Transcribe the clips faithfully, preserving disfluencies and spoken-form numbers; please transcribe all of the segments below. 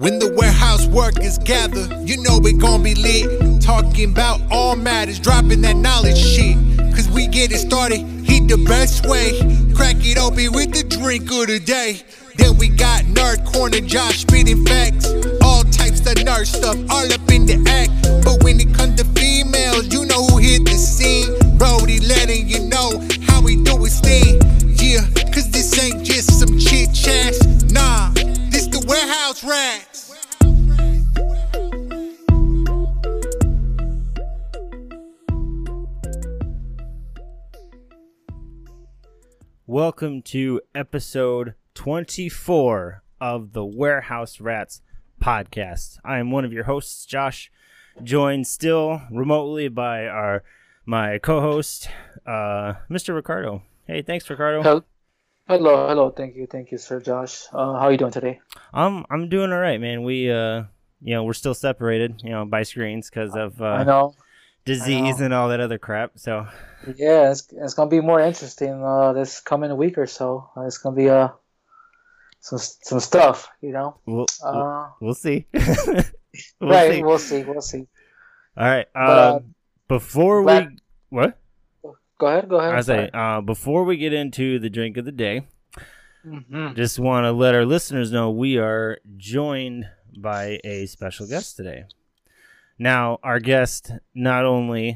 When the warehouse workers gather, you know we gon' be lit. Talking about all matters, dropping that knowledge shit. Cause we get it started, hit the best way. Crack it open with the drink of the day. Then we got Nerd Corner Josh spitting facts. All types of nerd stuff, all up in the act. But when it comes to females, you know who hit the scene. Brody letting you know how we do his thing. Yeah, cause this ain't just some chit chats. Nah, this the warehouse rats. Welcome to episode twenty-four of the Warehouse Rats podcast. I am one of your hosts, Josh, joined still remotely by our my co-host, uh, Mister Ricardo. Hey, thanks, Ricardo. Hello, hello, hello. Thank you, thank you, Sir Josh. Uh, how are you doing today? I'm I'm doing all right, man. We uh, you know, we're still separated, you know, by screens because of uh, I know disease I know. and all that other crap. So yeah, it's it's gonna be more interesting uh, this coming week or so. Uh, it's gonna be uh some some stuff, you know. we'll Uh, we'll see. we'll right, see. we'll see, we'll see. All right. Uh, But, uh, before glad- we what? Go ahead, go ahead. I say, uh, before we get into the drink of the day, Mm-hmm. just want to let our listeners know we are joined by a special guest today. Now, our guest not only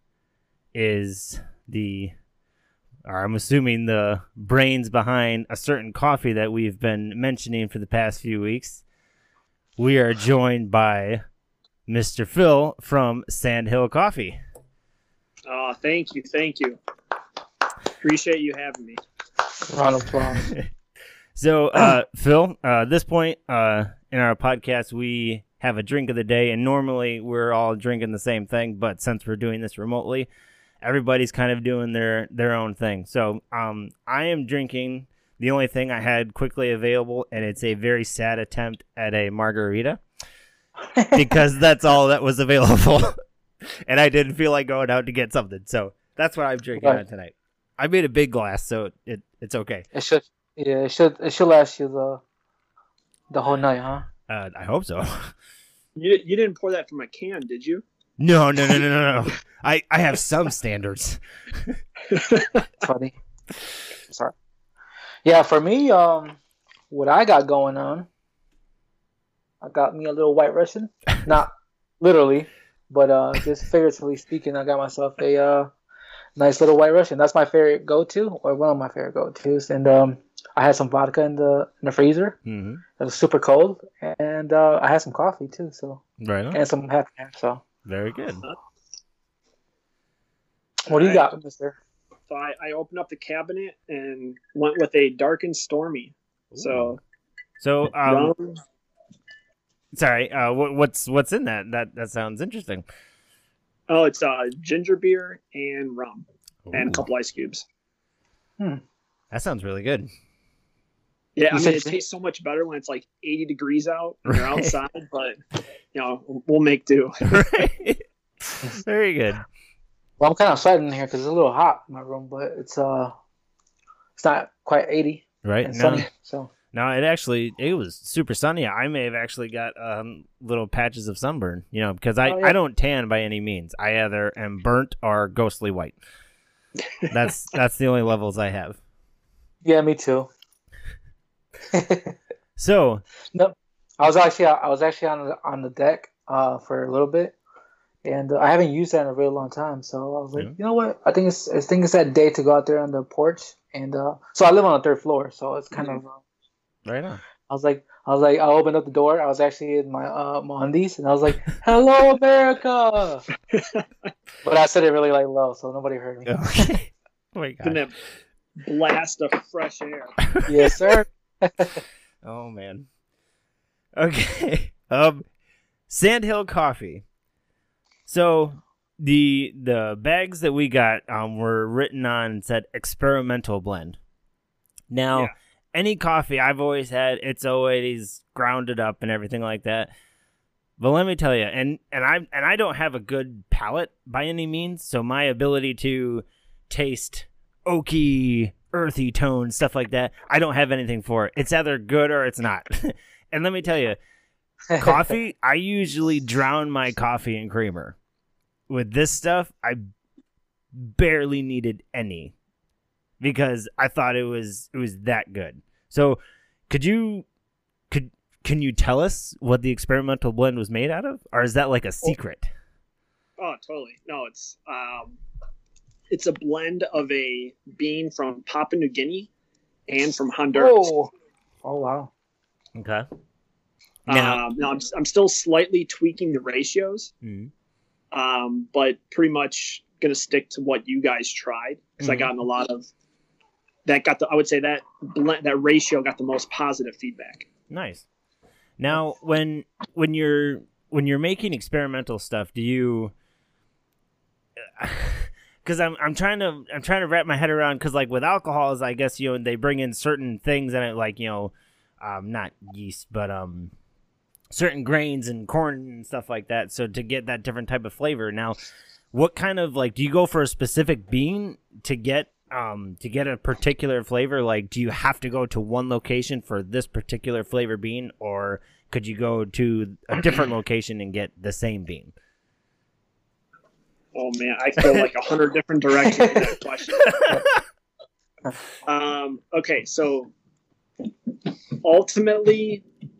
is the, or I'm assuming the brains behind a certain coffee that we've been mentioning for the past few weeks, we are joined by Mister Phil from Sandhill Coffee. Oh, thank you, thank you. Appreciate you having me. Round of applause. So, uh, Phil, uh, at this point uh, in our podcast, we have a drink of the day, and normally we're all drinking the same thing, but since we're doing this remotely, everybody's kind of doing their, their own thing. So, um, I am drinking the only thing I had quickly available, and it's a very sad attempt at a margarita, because that's all that was available, and I didn't feel like going out to get something, so that's what I'm drinking Right. on tonight. I made a big glass, so it it's okay. It should, yeah, it should, it should last you the the whole night, huh? Uh, I hope so. You you didn't pour that from a can, did you? No, no, no, no, no, no. I, I have some standards. Funny. Sorry. Yeah, for me, um, what I got going on, I got me a little White Russian. Not literally, but uh, just figuratively speaking, I got myself a uh, nice little White Russian. That's my favorite go-to, or one of my favorite go-tos. And um, I had some vodka in the in the freezer. Mm-hmm. It was super cold, and uh, I had some coffee too. So Right on. and some happy. So Very good. what do you Alright. got, Mister? So I, I opened up the cabinet and went with a dark and stormy. So So, um, rum, sorry. Uh, what, what's what's in that? That that sounds interesting. oh, it's uh ginger beer and rum and Ooh, a couple ice cubes. that sounds really good. Yeah, I You mean it said- tastes so much better when it's like eighty degrees out and you're Right. outside, but you know we'll make do. Right. Very good. Well, I'm kind of sweating in here because it's a little hot in my room, but it's uh, it's not quite eighty Right. and No, sunny. So no, it actually it was super sunny. I may have actually got um little patches of sunburn. You know, because I Oh, yeah. I don't tan by any means. I either am burnt or ghostly white. That's that's the only levels I have. yeah, me too. So, No, I was actually I was actually on the on the deck uh for a little bit, and uh, I haven't used that in a really long time. So I was like, Yeah. you know what? I think it's I think it's that day to go out there on the porch, and uh, so I live on the third floor, so it's kind of. Uh, right on. I was like, I was like, I opened up the door. I was actually in my uh my undies, and I was like, "Hello, America!" But I said it really like low, so nobody heard me. Okay. Oh my And god. that blast of fresh air. Yes, sir. Oh man. Okay. Um, Sandhill Coffee. So the the bags that we got um were written on and said experimental blend. Now, Yeah. any coffee I've always had, it's always grounded up and everything like that. But let me tell you, and and I and I don't have a good palate by any means, so my ability to taste oaky, earthy tones, stuff like that, I don't have anything for it. It's either good or it's not. And let me tell you, coffee, I usually drown my coffee in creamer. With this stuff, I barely needed any because I thought it was it was that good. So, could you could can you tell us what the experimental blend was made out of, or is that like a secret? Oh, totally. No, it's um, it's a blend of a bean from Papua New Guinea and from Honduras. Oh, oh wow. Okay. Now, um, now I'm I'm still slightly tweaking the ratios, mm-hmm. um, but pretty much gonna stick to what you guys tried because mm-hmm. I gotten a lot of that. Got the I would say that blend, that ratio got the most positive feedback. Nice. Now, when when you're when you're making experimental stuff, do you? Because I'm I'm trying to I'm trying to wrap my head around because like with alcohols, I guess you know they bring in certain things and it like you know, um, not yeast but um. certain grains and corn and stuff like that, so to get that different type of flavor. Now, what kind of like do you go for a specific bean to get um to get a particular flavor? Like, do you have to go to one location for this particular flavor bean, or could you go to a different location and get the same bean? Oh man, I feel like a hundred different directions in that question. um, okay, so ultimately,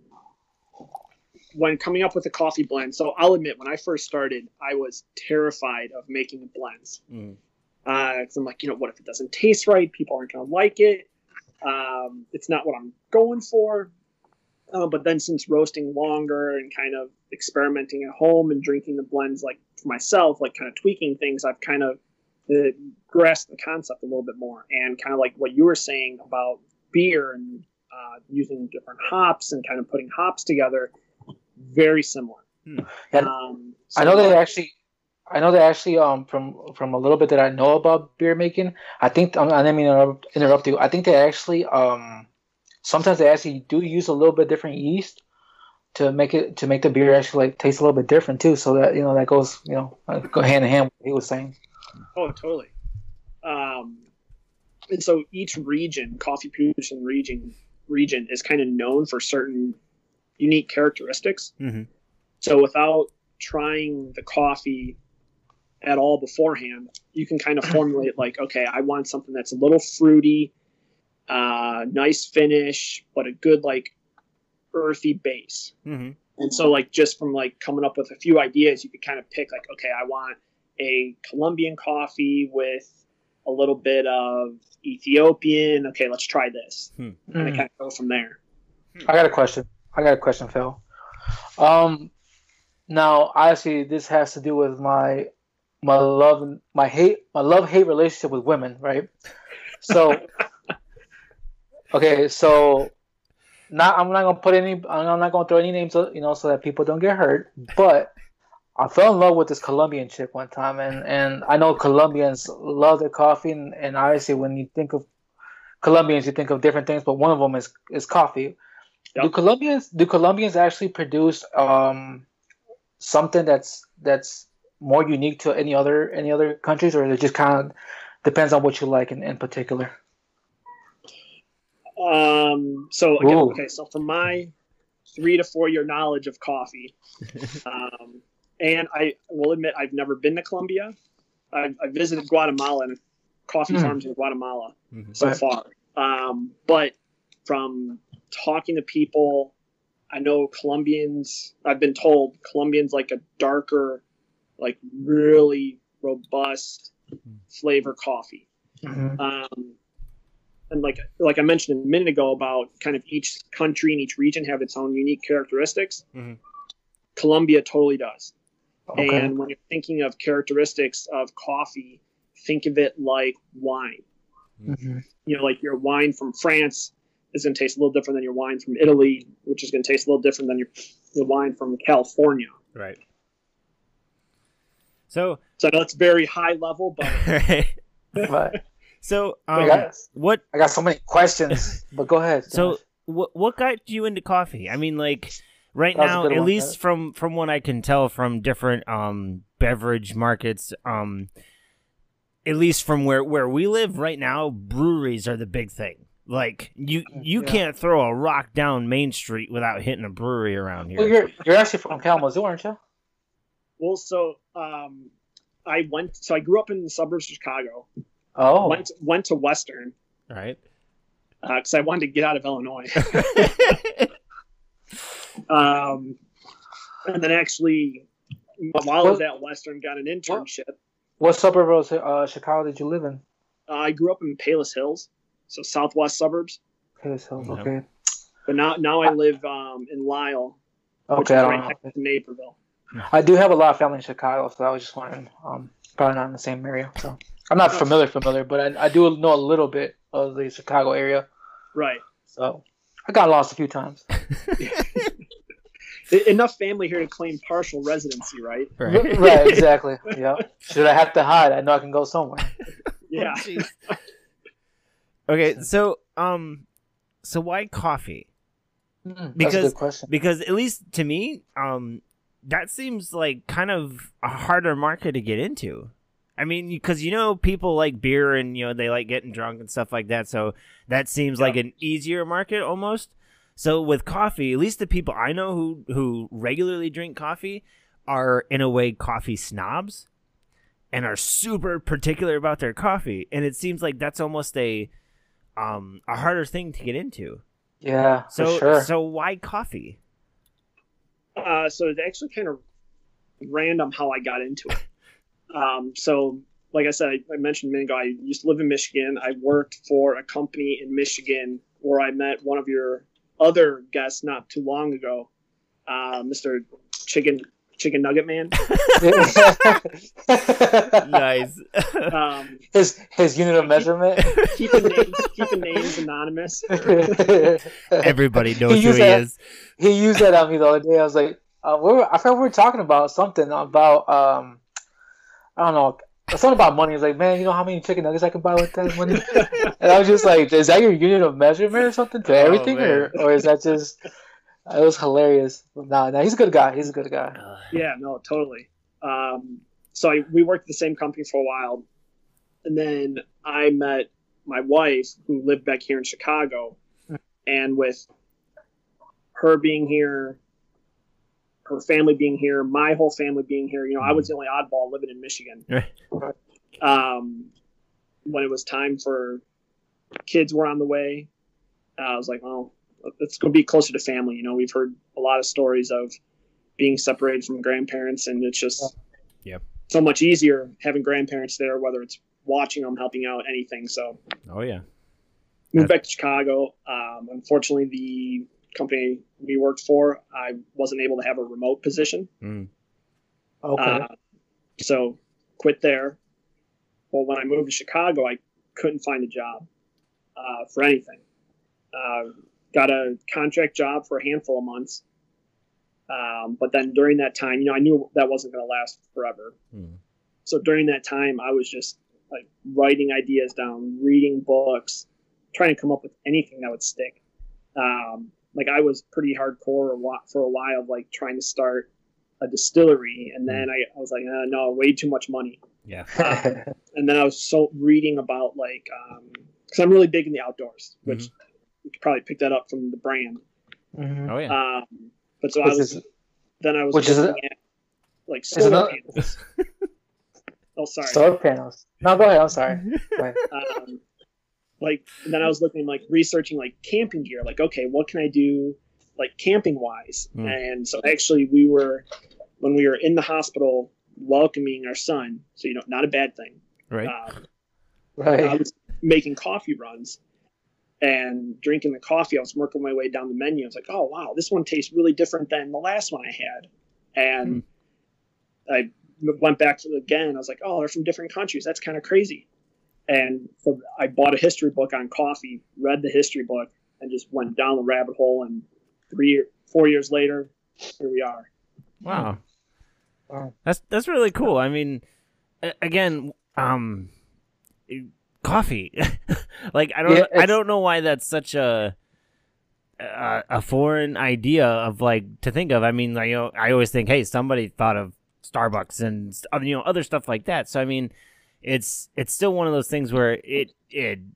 when coming up with a coffee blend, so I'll admit, when I first started, I was terrified of making blends. Mm. Uh, cause I'm like, you know, what if it doesn't taste right? People aren't going to like it. Um, it's not what I'm going for. Uh, but then since roasting longer and kind of experimenting at home and drinking the blends like for myself, like kind of tweaking things, I've kind of uh, grasped the concept a little bit more. And kind of like what you were saying about beer and uh, using different hops and kind of putting hops together, very similar. Hmm. Um, so I know that actually, I know that actually, um, from from a little bit that I know about beer making, I think I didn't mean to interrupt you. I think they actually, um, sometimes they actually do use a little bit different yeast to make it to make the beer actually like taste a little bit different too. So that you know that goes you know go hand in hand with what he was saying. Oh, totally. Um, and so each region, coffee producing region, region is kind of known for certain unique characteristics. Mm-hmm. So without trying the coffee at all beforehand, you can kind of formulate like, okay, I want something that's a little fruity, uh, nice finish, but a good like earthy base. Mm-hmm. And so like just from like coming up with a few ideas, you could kind of pick like, okay, I want a Colombian coffee with a little bit of Ethiopian. Okay, let's try this. Mm-hmm. And I kind of go from there. I got a question. I got a question, Phil. Um, now, obviously, this has to do with my my love, my hate, my love hate relationship with women, right? So, okay, so not I'm not gonna put any, I'm not gonna throw any names, you know, so that people don't get hurt. But I fell in love with this Colombian chick one time, and, and I know Colombians love their coffee, and, and obviously, when you think of Colombians, you think of different things, but one of them is is coffee. Yep. Do Colombians do Colombians actually produce um, something that's that's more unique to any other any other countries, or it just kind of depends on what you like in, in particular? Um. So again, Ooh. okay. So from my three to four year knowledge of coffee, um, and I will admit I've never been to Colombia. I've, I visited Guatemala and coffee mm. farms in Guatemala mm-hmm. so right. far. Um, but from talking to people, I know Colombians, I've been told Colombians like a darker, like really robust flavor coffee. Mm-hmm. Um, and like like I mentioned a minute ago about kind of each country and each region have its own unique characteristics. Mm-hmm. Colombia totally does. Okay. And when you're thinking of characteristics of coffee, think of it like wine. Mm-hmm. You know, like your wine from France is going to taste a little different than your wine from Italy, which is going to taste a little different than your, your wine from California. Right. So, so I know it's very high level, but right. So, um, I got, what? I got so many questions, but go ahead. So, what what got you into coffee? I mean, like right now, at one, least right? from from what I can tell from different um beverage markets, um, at least from where where we live right now, breweries are the big thing. Like you, you Yeah. can't throw a rock down Main Street without hitting a brewery around here. Well, you're you're actually from Kalamazoo, aren't you? Well, so um, I went. So I grew up in the suburbs of Chicago. Oh, Went went to Western Right? because I wanted to get out of Illinois. um, and then actually, while I was at Western, got an internship. what suburb of uh, Chicago did you live in? Uh, I grew up in Palos Hills, so southwest suburbs. Palos Hills. Yeah. Okay. But now now I live um, in Lisle, which Okay. is I, don't right know. next to Naperville. I do have a lot of family in Chicago, so I was just wondering. Um, probably not in the same area, so I'm not familiar, familiar, but I, I do know a little bit of the Chicago area. Right. So I got lost a few times. E- Enough family here to claim partial residency, right? Right. Right. Exactly. Yeah. Should I have to hide? I know I can go somewhere. Yeah. Okay, so um, so why coffee? Mm, that's a Because good question. because at least to me, um, that seems like kind of a harder market to get into. I mean, because you know people like beer and you know they like getting drunk and stuff like that, so that seems like an easier market almost. So with coffee, at least the people I know who who regularly drink coffee are in a way coffee snobs and are super particular about their coffee, and it seems like that's almost a um a harder thing to get into. Yeah, So for sure. so why coffee? Uh, so it's actually kind of random how I got into it. Um, so, like I said, I, I mentioned a minute ago, I used to live in Michigan. I worked for a company in Michigan where I met one of your other guests not too long ago, uh, Mister Chicken Chicken Nugget Man. Nice. Um, his his unit of measurement. keeping names keeping names anonymous. Everybody knows He who used he that- is. He used that on me the other day. I was like, uh, we were, I thought we were talking about something about um, I don't know, something about money. He's like, man, you know how many chicken nuggets I can buy with that money? And I was just like, is that your unit of measurement or something to Oh, everything, man. or or is that just? It was hilarious. Nah, nah, he's a good guy. He's a good guy. Yeah, no, totally. Um, so I, we worked at the same company for a while, and then I met my wife who lived back here in Chicago, and with her being here, her family being here, my whole family being here, you know, I was the only oddball living in Michigan. Right. Um, when it was time for kids were on the way, uh, I was like, well, let's go be closer to family. You know, we've heard a lot of stories of being separated from grandparents, and it's just Yep. so much easier having grandparents there, whether it's watching them, helping out, anything. So Oh yeah. moved back to Chicago. Um, unfortunately, the company we worked for, I wasn't able to have a remote position. Mm. Okay. Uh, so quit there. Well, when I moved to Chicago, I couldn't find a job uh, for anything. Uh, got a contract job for a handful of months. Um, but then during that time, you know, I knew that wasn't going to last forever. Mm. So during that time, I was just like writing ideas down, reading books, trying to come up with anything that would stick. Um, like I was pretty hardcore a lot for a while, like trying to start a distillery. And then I, I was like, uh, no, way too much money. Yeah. Um, and then I was so reading about like, um, cause I'm really big in the outdoors, which you could probably pick that up from the brand. Mhm. Oh yeah. Um, but so I Which was, is- then I was which is looking a- at like Is solar another- panels. Oh, sorry. Solar panels. No, go ahead. I'm sorry. Go ahead. um, like and then I was looking like researching like camping gear. Like, okay, what can I do like camping wise? Mm. And so actually, we were when we were in the hospital welcoming our son. So you know, not a bad thing. Right. Uh, Right. I was making coffee runs and drinking the coffee. I was working my way down the menu. I was like, oh wow, this one tastes really different than the last one I had. And I went back to it again. I was like, oh, they're from different countries. That's kind of crazy. And so I bought a history book on coffee, read the history book, and just went down the rabbit hole. And three, four years later, here we are. Wow. Wow. That's that's really cool. I mean, a- again, um, coffee. Like I don't Yeah, I it's- don't know why that's such a a, a foreign idea of like to think of. I mean, like, you know, I always think, hey, somebody thought of Starbucks and uh, you know other stuff like that. So I mean, it's it's still one of those things where it it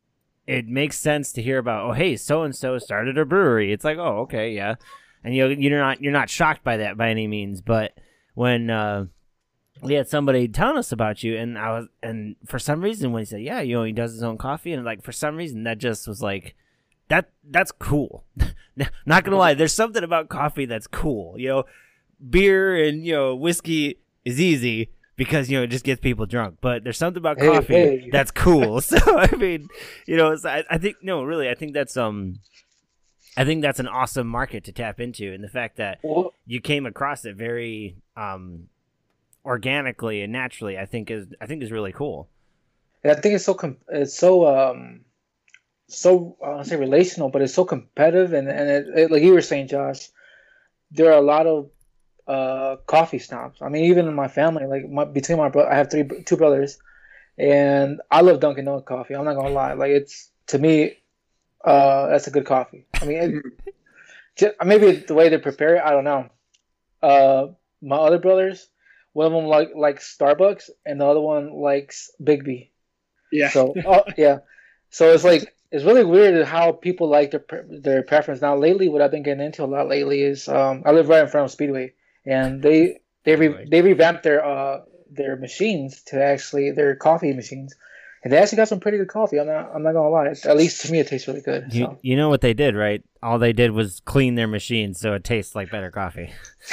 it makes sense to hear about, oh, hey, so and so started a brewery. It's like, oh, okay, yeah, and you you're not you're not shocked by that by any means. But when uh, we had somebody telling us about you, and I was, and for some reason when he said, yeah, you know, he does his own coffee, and like for some reason that just was like, that that's cool. Not gonna lie, there's something about coffee that's cool. You know, beer and you know whiskey is easy, because, you know, it just gets people drunk. But there's something about coffee hey, hey. that's cool. So, I mean, you know, it's, I, I think, no, really, I think that's, um, I think that's an awesome market to tap into. And the fact that well, you came across it very, um, organically and naturally, I think is, I think is really cool. And I think it's so, com- it's so, um, so, I don't say relational, but it's so competitive. And, and it, it, like you were saying, Josh, there are a lot of, Uh, coffee snobs. I mean, even in my family, like my, between my bro- I have three two brothers, and I love Dunkin' Donuts coffee. I'm not gonna lie, like it's to me, uh, that's a good coffee. I mean, it, just, maybe the way they prepare it, I don't know. Uh, my other brothers, one of them like likes Starbucks, and the other one likes Big B. Yeah. So uh, yeah, so it's like it's really weird how people like their their preference. Now lately, what I've been getting into a lot lately is um, I live right in front of Speedway. And they they re, they revamped their uh their machines to actually their coffee machines, and they actually got some pretty good coffee. I'm not I'm not gonna lie. At least to me, it tastes really good. You so. you know what they did, right? All they did was clean their machines, so it tastes like better coffee.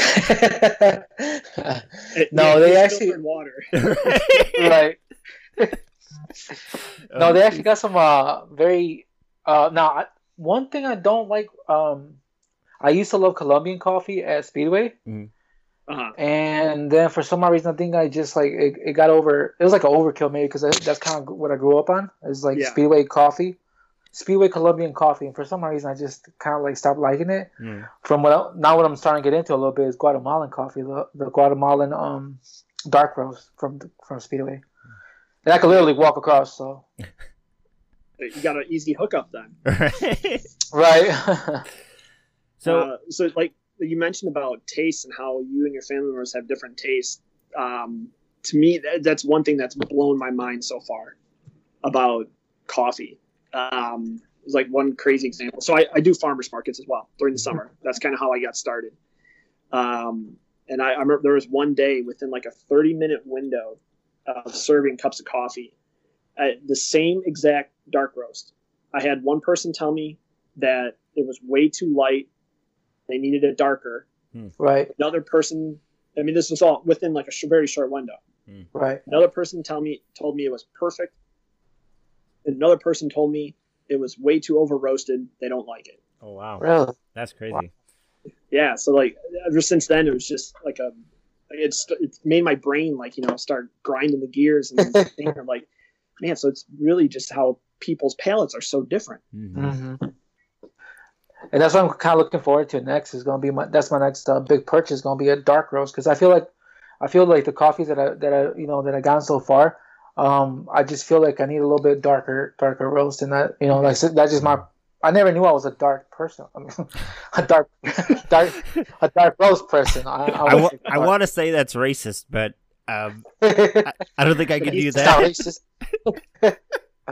it, no, yeah, they actually water. right. no, they actually got some uh very uh now one thing I don't like um I used to love Colombian coffee at Speedway. Mm-hmm. Uh-huh. And then for some odd reason, I think I just like it, it got over. It was like an overkill maybe because that's kind of what I grew up on. It's like yeah. Speedway coffee, Speedway Colombian coffee, and for some odd reason, I just kind of like stopped liking it. Mm. From what I, now what I'm starting to get into a little bit is Guatemalan coffee, the, the Guatemalan um dark roast from from Speedway, and I could literally walk across. So you got an easy hookup then, right? so uh, so like. You mentioned about taste and how you and your family members have different tastes. Um, to me, that, that's one thing that's blown my mind so far about coffee. Um, it was like one crazy example. So I, I do farmers markets as well during the summer. That's kind of how I got started. Um, and I, I remember there was one day within like a thirty minute window of serving cups of coffee, at the same exact dark roast. I had one person tell me that it was way too light. They needed it darker. Hmm. Right. Another person, I mean, this was all within like a sh- very short window. Hmm. Right. Another person tell me told me it was perfect. Another person told me it was way too over roasted. They don't like it. Oh wow. Really? That's crazy. Wow. Yeah. So like ever since then, it was just like a, it's it's made my brain like you know start grinding the gears and thinking like, man. So it's really just how people's palates are so different. Mm-hmm. Mm-hmm. And that's what I'm kind of looking forward to next. Is going to be my that's my next uh, big purchase. Going to be a dark roast because I feel like I feel like the coffees that I that I you know that I gotten so far, um, I just feel like I need a little bit darker darker roast, and that you know like that's just my. I never knew I was a dark person. I mean, a dark dark a dark roast person. I I, I, wa- I want to say that's racist, but um, I, I don't think I can do that. It's not racist. oh,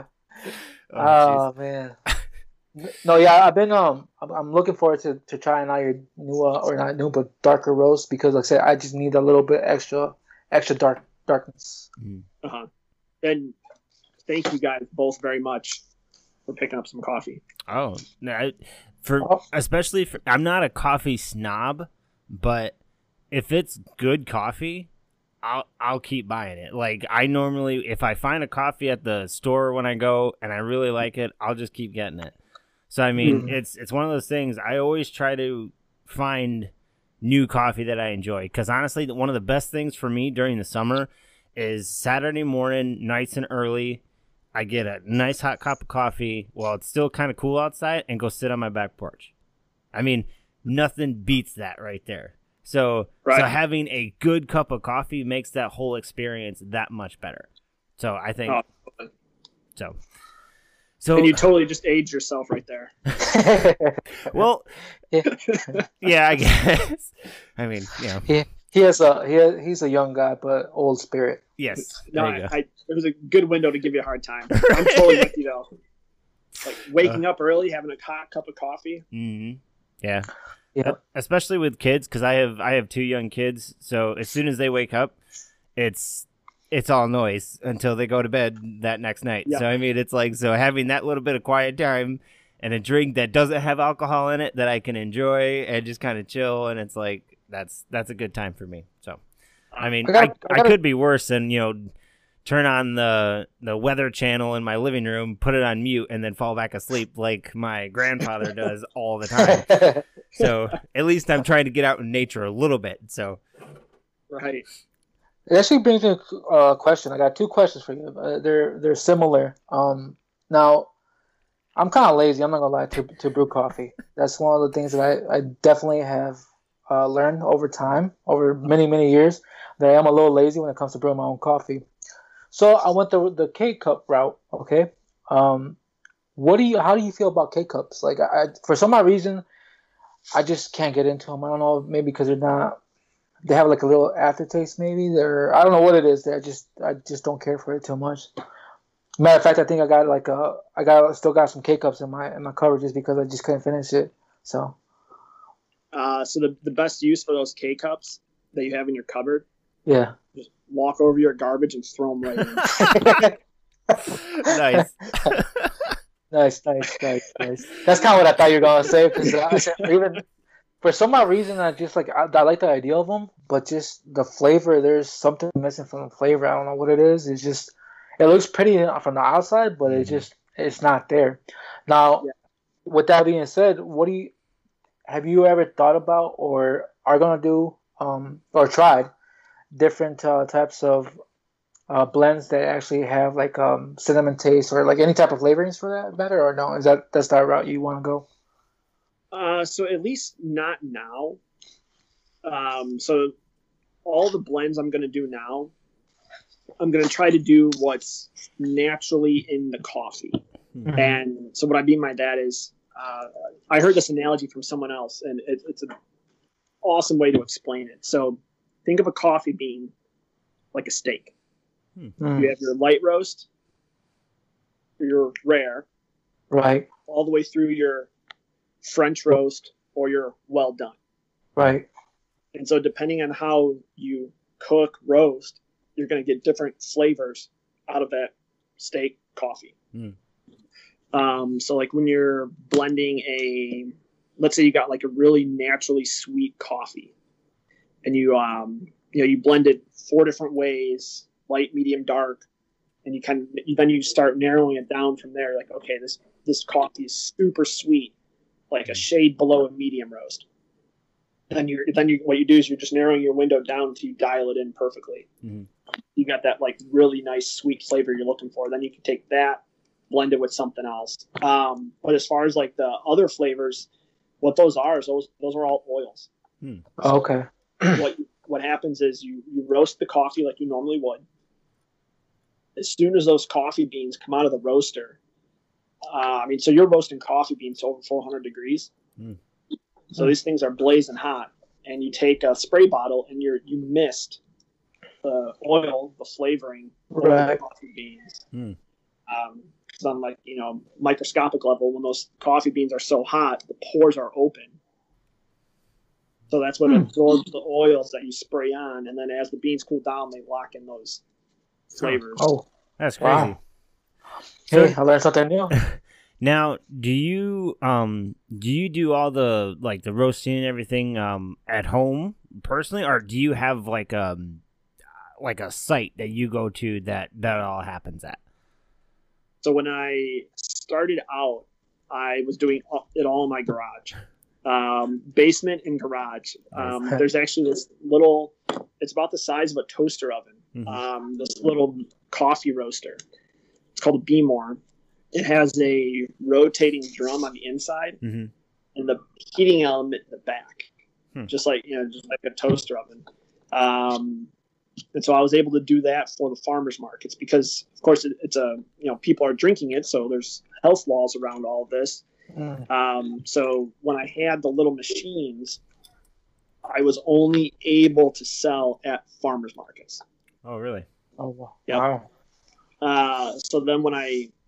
oh man. No, yeah, I've been um, I'm, I'm looking forward to, to trying out your new uh, or not new but darker roast because like I said, I just need a little bit extra, extra dark darkness. Mm. Uh huh. And thank you guys both very much for picking up some coffee. Oh, no, I, for Oh. especially for I'm not a coffee snob, but if it's good coffee, I'll I'll keep buying it. Like I normally, if I find a coffee at the store when I go and I really like it, I'll just keep getting it. So I mean, Mm. it's it's one of those things. I always try to find new coffee that I enjoy because honestly, one of the best things for me during the summer is Saturday morning, nice and early. I get a nice hot cup of coffee while it's still kind of cool outside and go sit on my back porch. I mean, nothing beats that right there. So, Right. so having a good cup of coffee makes that whole experience that much better. So I think Oh. so. So And you totally just aged yourself right there. well, Yeah. yeah, I guess. I mean, you know, he he has a he has, he's a young guy but old spirit. yes. No, There you I, go. I, it was a good window to give you a hard time. I'm totally with you though. like waking uh, up early, having a hot cup of coffee. Mm-hmm. Yeah. Yeah. Especially with kids, because I have I have two young kids. So as soon as they wake up, it's it's all noise until they go to bed that next night. Yep. So I mean, it's like so having that little bit of quiet time and a drink that doesn't have alcohol in it that I can enjoy and just kind of chill, and it's like that's that's a good time for me. So I mean, I, gotta, I, I, gotta... I could be worse than you know. Turn on the the weather channel in my living room, put it on mute, and then fall back asleep like my grandfather does all the time. So at least I'm trying to get out in nature a little bit. So, right. It actually brings me a uh, question. I got two questions for you. Uh, they're they're similar. Um, now, I'm kind of lazy. I'm not gonna lie to to brew coffee. That's one of the things that I, I definitely have uh, learned over time, over many many years, that I am a little lazy when it comes to brewing my own coffee. So I went the the K-cup route, okay? Um, what do you? How do you feel about K-cups? Like, I, for some odd reason, I just can't get into them. I don't know, maybe because they're not. They have like a little aftertaste, maybe. They're I don't know what it is. I just I just don't care for it too much. Matter of fact, I think I got like a I got still got some K-cups in my in my cupboard just because I just couldn't finish it. So. Uh, so the the best use for those K-cups that you have in your cupboard. Yeah. Just walk over your garbage and throw them right in. Nice. nice, nice, nice, nice. That's kind of what I thought you were gonna say, because even for some odd reason, I just like I, I like the idea of them, but just the flavor. There's something missing from the flavor. I don't know what it is. It's just it looks pretty from the outside, but it just it's not there. Now, yeah. With that being said, what do you have you ever thought about or are gonna do um, or tried? Different uh, types of uh, blends that actually have like um, cinnamon taste or like any type of flavorings for that matter, or no? Is that that's that route you want to go? Uh, so at least not now. Um, so all the blends I'm going to do now, I'm going to try to do what's naturally in the coffee. Mm-hmm. And so what I mean by that is, uh, I heard this analogy from someone else, and it, it's an awesome way to explain it. So think of a coffee bean like a steak. Hmm. You have your light roast, your rare, right, all the way through your French roast or your well done. Right. And so depending on how you cook, roast, you're going to get different flavors out of that steak coffee. Hmm. Um, so like when you're blending a, let's say you got like a really naturally sweet coffee, and you, um, you know, you blend it four different ways, light, medium, dark, and you kind of, then you start narrowing it down from there. Like, okay, this, this coffee is super sweet, like a shade below a medium roast. And then you, then you, what you do is you're just narrowing your window down until you dial it in perfectly. Mm-hmm. You got that like really nice sweet flavor you're looking for. Then you can take that, blend it with something else. Um, but as far as like the other flavors, what those are is those, those are all oils. Hmm. So okay. what what happens is you, you roast the coffee like you normally would. As soon as those coffee beans come out of the roaster, uh, I mean, so you're roasting coffee beans to over four hundred degrees. Hmm. So hmm. these things are blazing hot, and you take a spray bottle and you're you mist the oil, the flavoring, right. the coffee beans. Hmm. Um, because on like you know microscopic level, when those coffee beans are so hot, the pores are open. So that's what hmm. absorbs the oils that you spray on, and then as the beans cool down, they lock in those flavors. Oh, that's crazy! Wow. Hey, I learned something new. Now, do you um do you do all the like the roasting and everything um at home personally, or do you have like um like a site that you go to that that all happens at? So when I started out, I was doing it all in my garage. Um, basement and garage. Um, there's actually this little, it's about the size of a toaster oven. Mm-hmm. Um, this little coffee roaster. It's called a Beemore. It has a rotating drum on the inside mm-hmm. and the heating element in the back, hmm. just like, you know, just like a toaster oven. Um, and so I was able to do that for the farmers markets because, of course, it, it's a, you know, people are drinking it. So there's health laws around all of this. Um, so when I had the little machines, I was only able to sell at farmers markets. Oh, really? Oh, wow. Yep. Uh, so then when I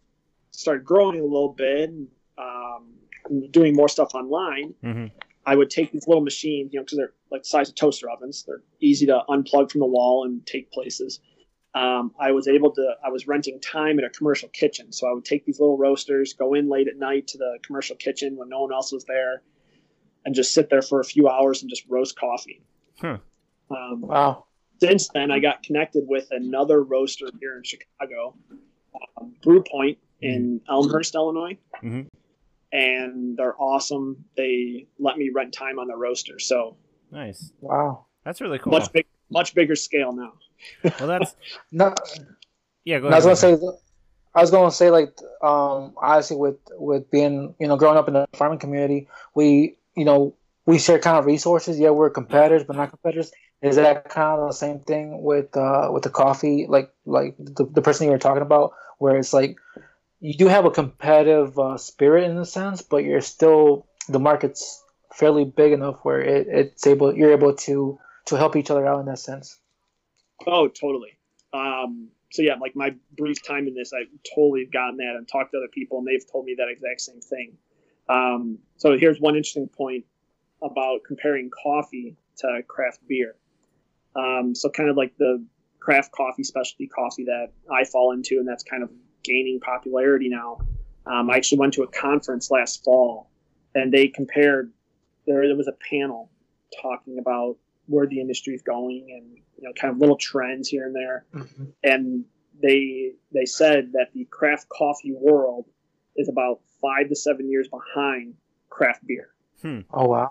started growing a little bit, um, and doing more stuff online, mm-hmm. I would take these little machines, you know, because they're like the size of toaster ovens. They're easy to unplug from the wall and take places. Um, I was able to, I was renting time at a commercial kitchen. So I would take these little roasters, go in late at night to the commercial kitchen when no one else was there, and just sit there for a few hours and just roast coffee. Huh. Um, Wow. Since then, I got connected with another roaster here in Chicago, um, Brew Point in Elmhurst, Illinois. Mm-hmm. And they're awesome. They let me rent time on the roaster. So nice. Wow. That's really cool. Much big, much bigger scale now. Well, that's no. Yeah, go I ahead. was gonna say, I was gonna say, like, um, honestly, with with being, you know, growing up in the farming community, we, you know, we share kind of resources. Yeah, we're competitors, but not competitors. Is that kind of the same thing with uh with the coffee, like like the the person you were talking about, where it's like you do have a competitive uh, spirit in a sense, but you're still, the market's fairly big enough where it, it's able, you're able to to help each other out in that sense. Oh, totally. Um, so yeah, like my brief time in this, I've totally gotten that and talked to other people, and they've told me that exact same thing. Um, so here's one interesting point about comparing coffee to craft beer. Um, so kind of like the craft coffee, specialty coffee that I fall into, and that's kind of gaining popularity now. Um, I actually went to a conference last fall, and they compared. There, there was a panel talking about where the industry is going, and you know, kind of little trends here and there. Mm-hmm. And they they said that the craft coffee world is about five to seven years behind craft beer. Hmm. Oh wow!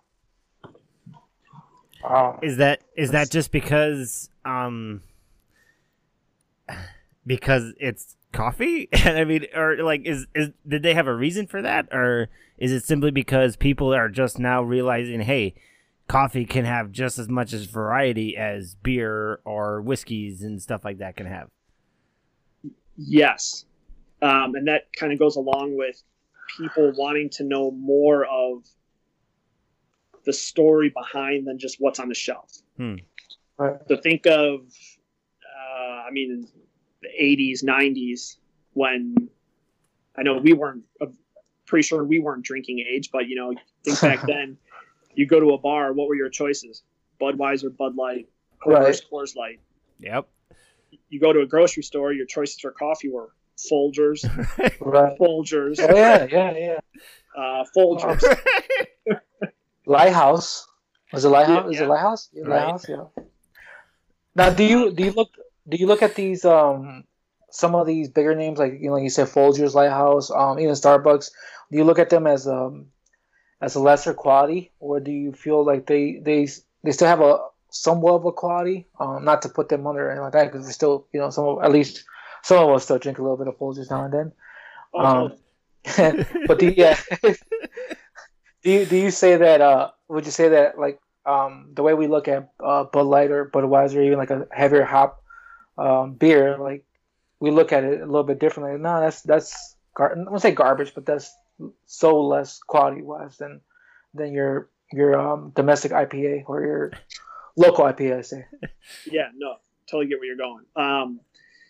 Wow. Is that is that just because um because it's coffee? I mean, or like, is is did they have a reason for that, or is it simply because people are just now realizing, hey, coffee can have just as much as variety as beer or whiskeys and stuff like that can have? Yes, um, and that kind of goes along with people wanting to know more of the story behind than just what's on the shelf. Hmm. Right. So think of, uh, I mean, the eighties, nineties, when I know we weren't, uh, pretty sure we weren't drinking age, but, you know, think back then, you go to a bar, what were your choices? Budweiser, Bud Light, Coors, Right. Coors Light. Yep. You go to a grocery store, your choices for coffee were Folgers, Right. Folgers, Oh, yeah, yeah, yeah. uh, Folgers. Lighthouse. Was it Lighthouse? Yeah, Is yeah. it Lighthouse? Yeah, Right. Lighthouse. Yeah. Now, do you do you look do you look at these um some of these bigger names, like, you know, you said Folgers, Lighthouse, um even Starbucks? Do you look at them as um as a lesser quality, or do you feel like they they they still have a somewhat of a quality? Um, not to put them under or anything like that, because we still, you know, some of, at least some of us still drink a little bit of Folgers now and then. Oh, Um, but do you, yeah, do you do you say that? Uh, would you say that, like, um, the way we look at uh, Bud Light or Budweiser, even like a heavier hop um, beer, like, we look at it a little bit differently? No, that's that's gar- I won't say garbage, but that's so less quality wise than than your your um, domestic I P A or your local I P A, I say. yeah, no, totally get where you're going. Um,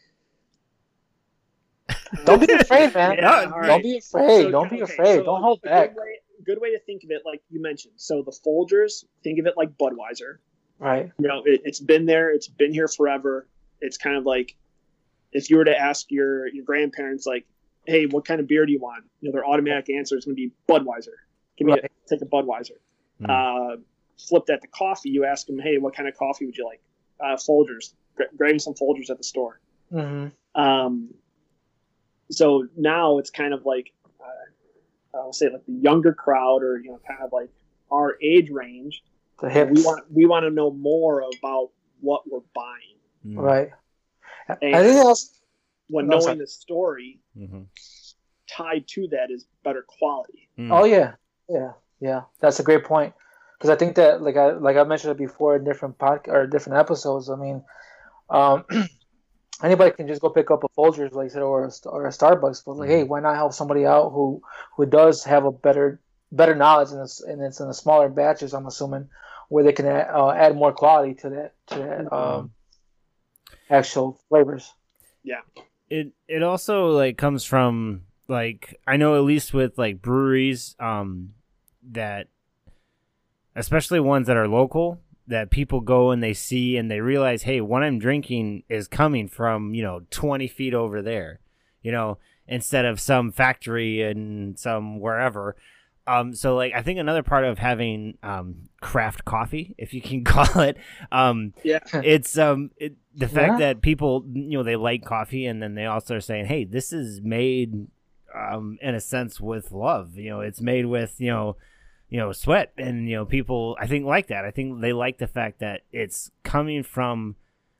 Don't be afraid, man. Yeah, Don't all right. be afraid. So, Don't be okay, afraid. so Don't hold a back. Good way, good way to think of it, like you mentioned. So the Folgers, think of it like Budweiser. Right. You know, it, it's been there. It's been here forever. It's kind of like if you were to ask your your grandparents, like, "Hey, what kind of beer do you want?" You know, their automatic answer is going to be Budweiser. Give me Right. a, take a Budweiser. Hmm. Uh, flip that to coffee. You ask them, "Hey, what kind of coffee would you like?" Uh, Folgers. Gra- grab me some Folgers at the store. Mm-hmm. Um, so now it's kind of like, uh, I'll say like the younger crowd, or, you know, kind of like our age range. The hips. We want we want to know more about what we're buying. Mm. Right. And I think that's when No, knowing sorry. the story Mm-hmm. tied to that is better quality. Mm. Oh yeah, yeah, yeah. That's a great point, because I think that, like I like I mentioned it before in different pod or different episodes. I mean, um, anybody can just go pick up a Folgers, like I said, or a, or a Starbucks. But like, hey, why not help somebody out who who does have a better better knowledge, and it's and it's in the smaller batches, I'm assuming, where they can add, uh, add more quality to that to that um, actual flavors. It it also like comes from like I know at least with like breweries, um, that especially ones that are local, that people go and they see and they realize, hey, what I'm drinking is coming from, you know, twenty feet over there, you know, instead of some factory and some wherever. Um, so like, I think another part of having, um, craft coffee, if you can call it, um, yeah, it's, um, it, the fact Yeah. that people, you know, they like coffee and then they also are saying, hey, this is made, um, in a sense with love, you know, it's made with, you know, you know, sweat, and, you know, people, I think, like that. I think they like the fact that it's coming from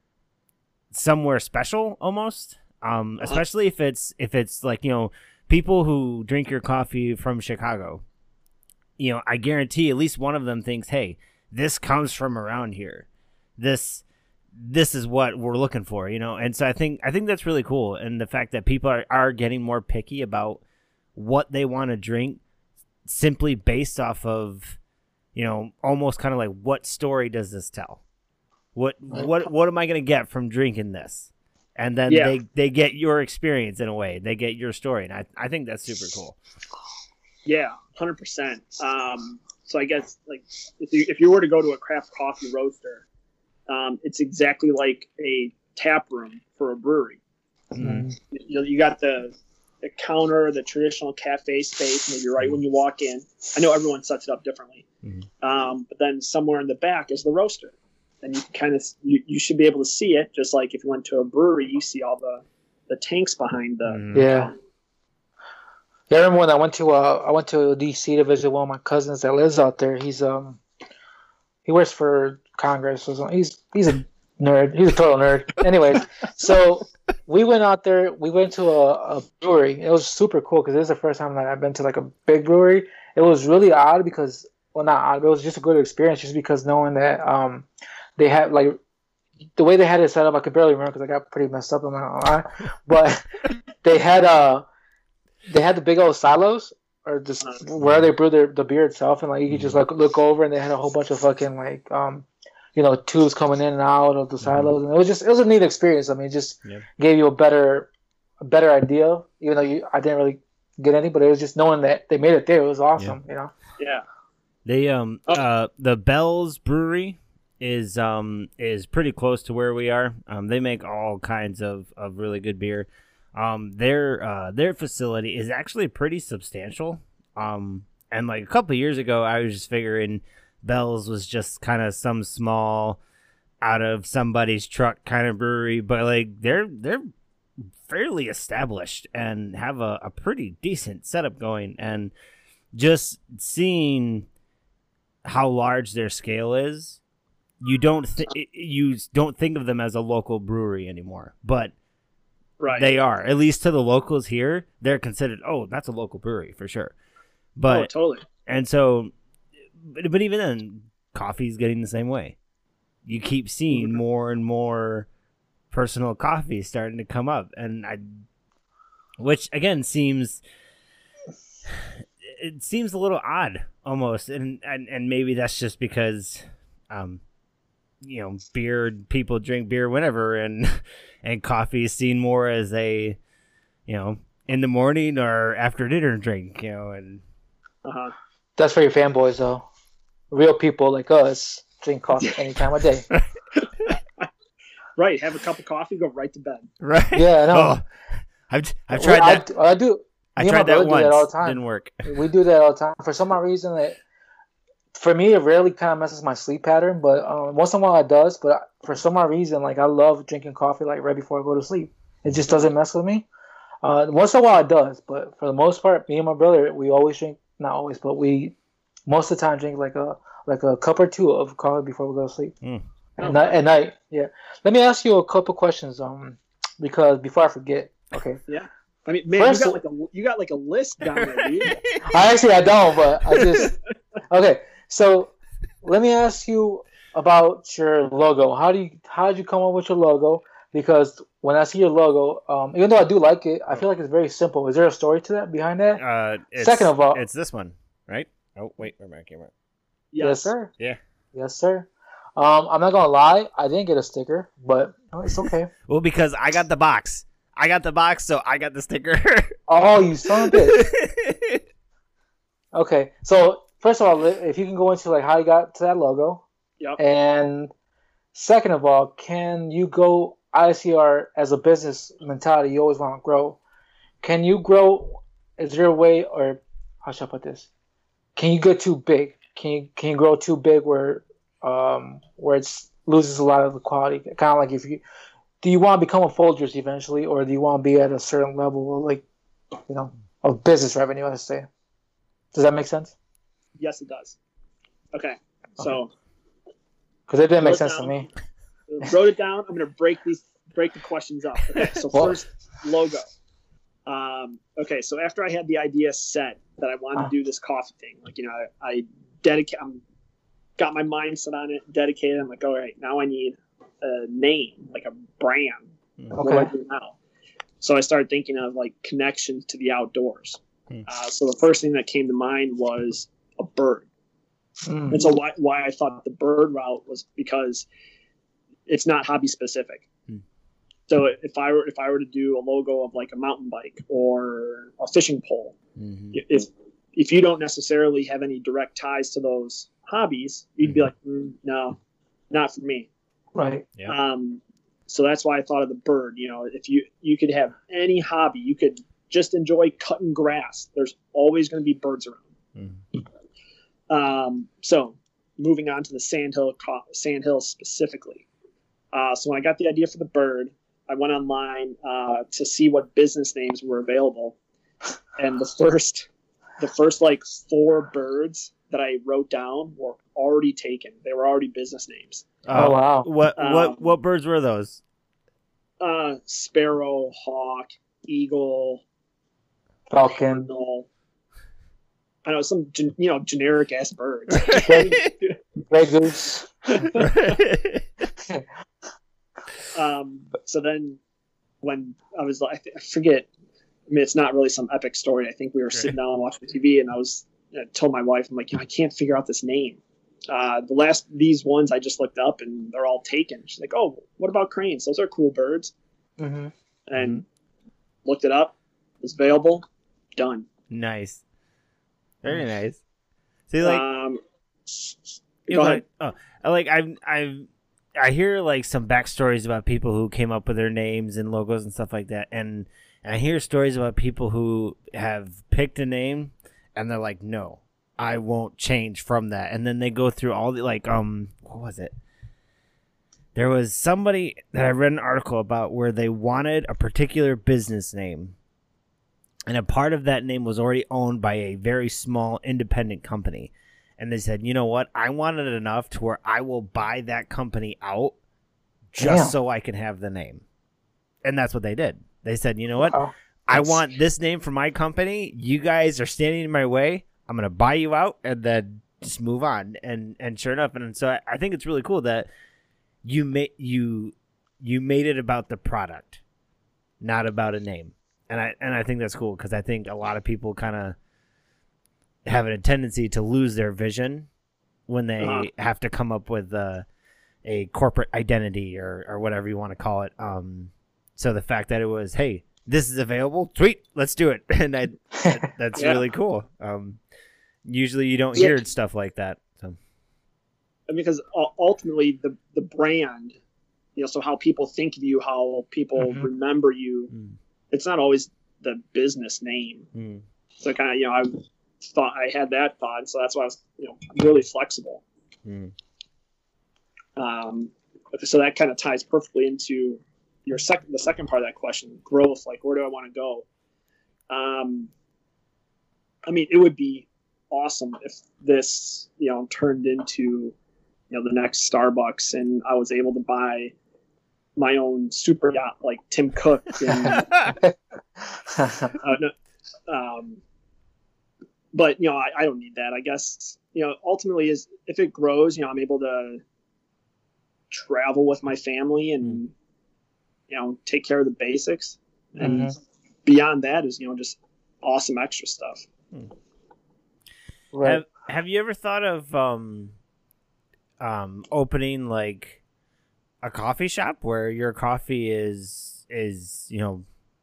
somewhere special almost. Um, especially if it's, if it's like, you know, people who drink your coffee from Chicago, you know, I guarantee at least one of them thinks, hey, this comes from around here. This, this is what we're looking for, you know? And so I think, I think that's really cool. And the fact that people are, are getting more picky about what they want to drink, simply based off of, you know, almost kind of like, what story does this tell? What what what am I going to get from drinking this? And then Yeah. they, they get your experience in a way. They get your story. And I, I think that's super cool. Yeah, one hundred percent. Um, so I guess like if you if you were to go to a craft coffee roaster, um, it's exactly like a tap room for a brewery. Mm-hmm. You, you got the the counter, the traditional cafe space, maybe right when you walk in. I know everyone sets it up differently. Mm-hmm. Um, but then somewhere in the back is the roaster. And you can kind of, you, you should be able to see it, just like if you went to a brewery, you see all the, the tanks behind the. Mm-hmm. Yeah. Yeah, I remember when I went to uh, I went to D C to visit one of my cousins that lives out there. He's um he works for Congress or something. He's he's a nerd. He's a total nerd. Anyways, so we went out there. We went to a, a brewery. It was super cool because it was the first time that I've been to like a big brewery. It was really odd because, well, not odd, but it was just a good experience just because knowing that um they had like the way they had it set up. I could barely remember because I got pretty messed up. I'm not gonna lie, but they had uh they had the big old silos or just where they brew their the beer itself, and like you could just like look over, and they had a whole bunch of fucking like um. you know, tubes coming in and out of the silos, and it was just it was a neat experience. I mean, it just Yeah. gave you a better a better idea, even though you I didn't really get any, but it was just knowing that they made it there. It was awesome, you know. Yeah. They um Oh. uh the Bell's Brewery is um is pretty close to where we are. Um, they make all kinds of, of really good beer. Um, their uh their facility is actually pretty substantial. Um, and like a couple of years ago, I was just figuring Bell's was just kind of some small, out of somebody's truck kind of brewery, but like they're they're fairly established and have a, a pretty decent setup going. And just seeing how large their scale is, you don't th- you don't think of them as a local brewery anymore, but Right. they are, at least to the locals here. They're considered, oh, that's a local brewery for sure. But oh, totally. and so, but, but even then, coffee's getting the same way. You keep seeing more and more personal coffee starting to come up, and I, which again seems, it seems a little odd almost, and and, and maybe that's just because, um, you know, beer people drink beer whenever, and and coffee is seen more as a, you know, in the morning or after dinner drink, you know, and. Uh-huh. That's for your fanboys, though. Real people like us drink coffee any time of day. Right. Have a cup of coffee, go right to bed. Right? Yeah, I know. Oh, I've I've tried I, that. I, I do. I me and my tried that brother do once. that all the time. Didn't work. We do that all the time. For some odd reason, that for me it rarely kind of messes my sleep pattern, but um, once in a while it does. But for some odd reason, like I love drinking coffee like right before I go to sleep. It just doesn't mess with me. Uh, once in a while it does, but for the most part, me and my brother, we always drink. Not always, but we most of the time drink like a like a cup or two of coffee before we go to sleep. Mm. At, night, at night, yeah. Let me ask you a couple questions, um, because before I forget. Okay. Yeah. I mean, man, First- you got like a you got like a list down there, dude. I actually I don't, but I just okay. So let me ask you about your logo. How do you how did you come up with your logo? Because when I see your logo, um, even though I do like it, I feel like it's very simple. Is there a story to that behind that? Uh, it's, Second of all- it's this one, right? Oh wait, where my camera? Yes, sir. Yeah. Yes, sir. Um, I'm not gonna lie, I didn't get a sticker, but oh, it's okay. Well, because I got the box. I got the box, so I got the sticker. Oh, you son of a bitch. Okay, so first of all, if you can go into like how you got to that logo, Yep. and second of all, can you go I C R as a business mentality? You always want to grow. Can you grow? Is there a way, or how should I put this? Can you get too big? Can you can you grow too big where um where it loses a lot of the quality? Kind of like if you do you want to become a Folgers eventually, or do you want to be at a certain level, like you know, of business revenue? Let's say. Does that make sense? Yes, it does. Okay, so because it didn't make wrote sense down- to me. wrote it down. I'm going to break these break the questions up. Okay, so What? first logo. Um, okay, so after I had the idea set that I wanted to do this coffee thing, like you know, I, I dedicate, I'm got my mindset on it, dedicated. I'm like, all right, now I need a name, like a brand. What do I Okay. do now? So I started thinking of like connections to the outdoors. Hmm. Uh, so the first thing that came to mind was a bird. Mm. And so why, why I thought the bird route was because it's not hobby specific. Hmm. So if I were if I were to do a logo of like a mountain bike or a fishing pole, Mhm. if if you don't necessarily have any direct ties to those hobbies, you'd be like, mm, no, not for me. Right. Yeah. Um, so that's why I thought of the bird. You know, if you you could have any hobby, you could just enjoy cutting grass. There's always going to be birds around. Mhm. Um, so moving on to the Sandhill, Sandhill specifically. Uh, so when I got the idea for the bird, I went online uh, to see what business names were available, and the first, the first like four birds that I wrote down were already taken. They were already business names. Oh, wow. What Um, what what birds were those? Uh, sparrow, hawk, eagle, Falcon. cardinal. I know some gen- you know generic ass birds. Grey goose. Um, so then when I was like, I forget, I mean, it's not really some epic story. I think we were sitting down watching T V and I was, I told my wife, I'm like, you know, I can't figure out this name. Uh, the last, these ones I just looked up and they're all taken. She's like, oh, what about cranes? Those are cool birds. Mm-hmm. And looked it up, it was available, done. Nice. Very nice. See, like, um, Yeah, go but- ahead. Oh, I like I I I hear like some backstories about people who came up with their names and logos and stuff like that, and, and I hear stories about people who have picked a name and they're like, no, I won't change from that, and then they go through all the like um what was it? There was somebody that I read an article about where they wanted a particular business name, and a part of that name was already owned by a very small independent company. And they said, you know what? I want it enough to where I will buy that company out just Damn. so I can have the name. And that's what they did. They said, you know what? Wow. I That's- want this name for my company. You guys are standing in my way. I'm going to buy you out and then just move on. And and sure enough. And so I, I think it's really cool that you made you you made it about the product, not about a name. And I and I think that's cool because I think a lot of people kind of have a tendency to lose their vision when they Uh-huh. have to come up with uh, a corporate identity or, or whatever you want to call it. Um, so the fact that it was, hey, this is available, sweet, let's do it, and I, that, that's Yeah. really cool. Um, usually you don't Yeah. hear stuff like that. So. Because u- ultimately the the brand, you know, so how people think of you, how people Mhm. remember you, Mm. it's not always the business name. Mm. So kind of, you know, I thought I had that thought, so that's why I was, you know, really flexible. Mm. Um, so that kind of ties perfectly into your second, the second part of that question, growth. Like, where do I want to go? Um, I mean, it would be awesome if this, you know, turned into, you know, the next Starbucks, and I was able to buy my own super yacht like Tim Cook. And, uh, no, um, but you know, I, I don't need that. I guess, you know, ultimately is if it grows, you know, I'm able to travel with my family and, you know, take care of the basics. And Mhm. beyond that is, you know, just awesome extra stuff. Right. Have Have you ever thought of um, um, opening like a coffee shop where your coffee is is you know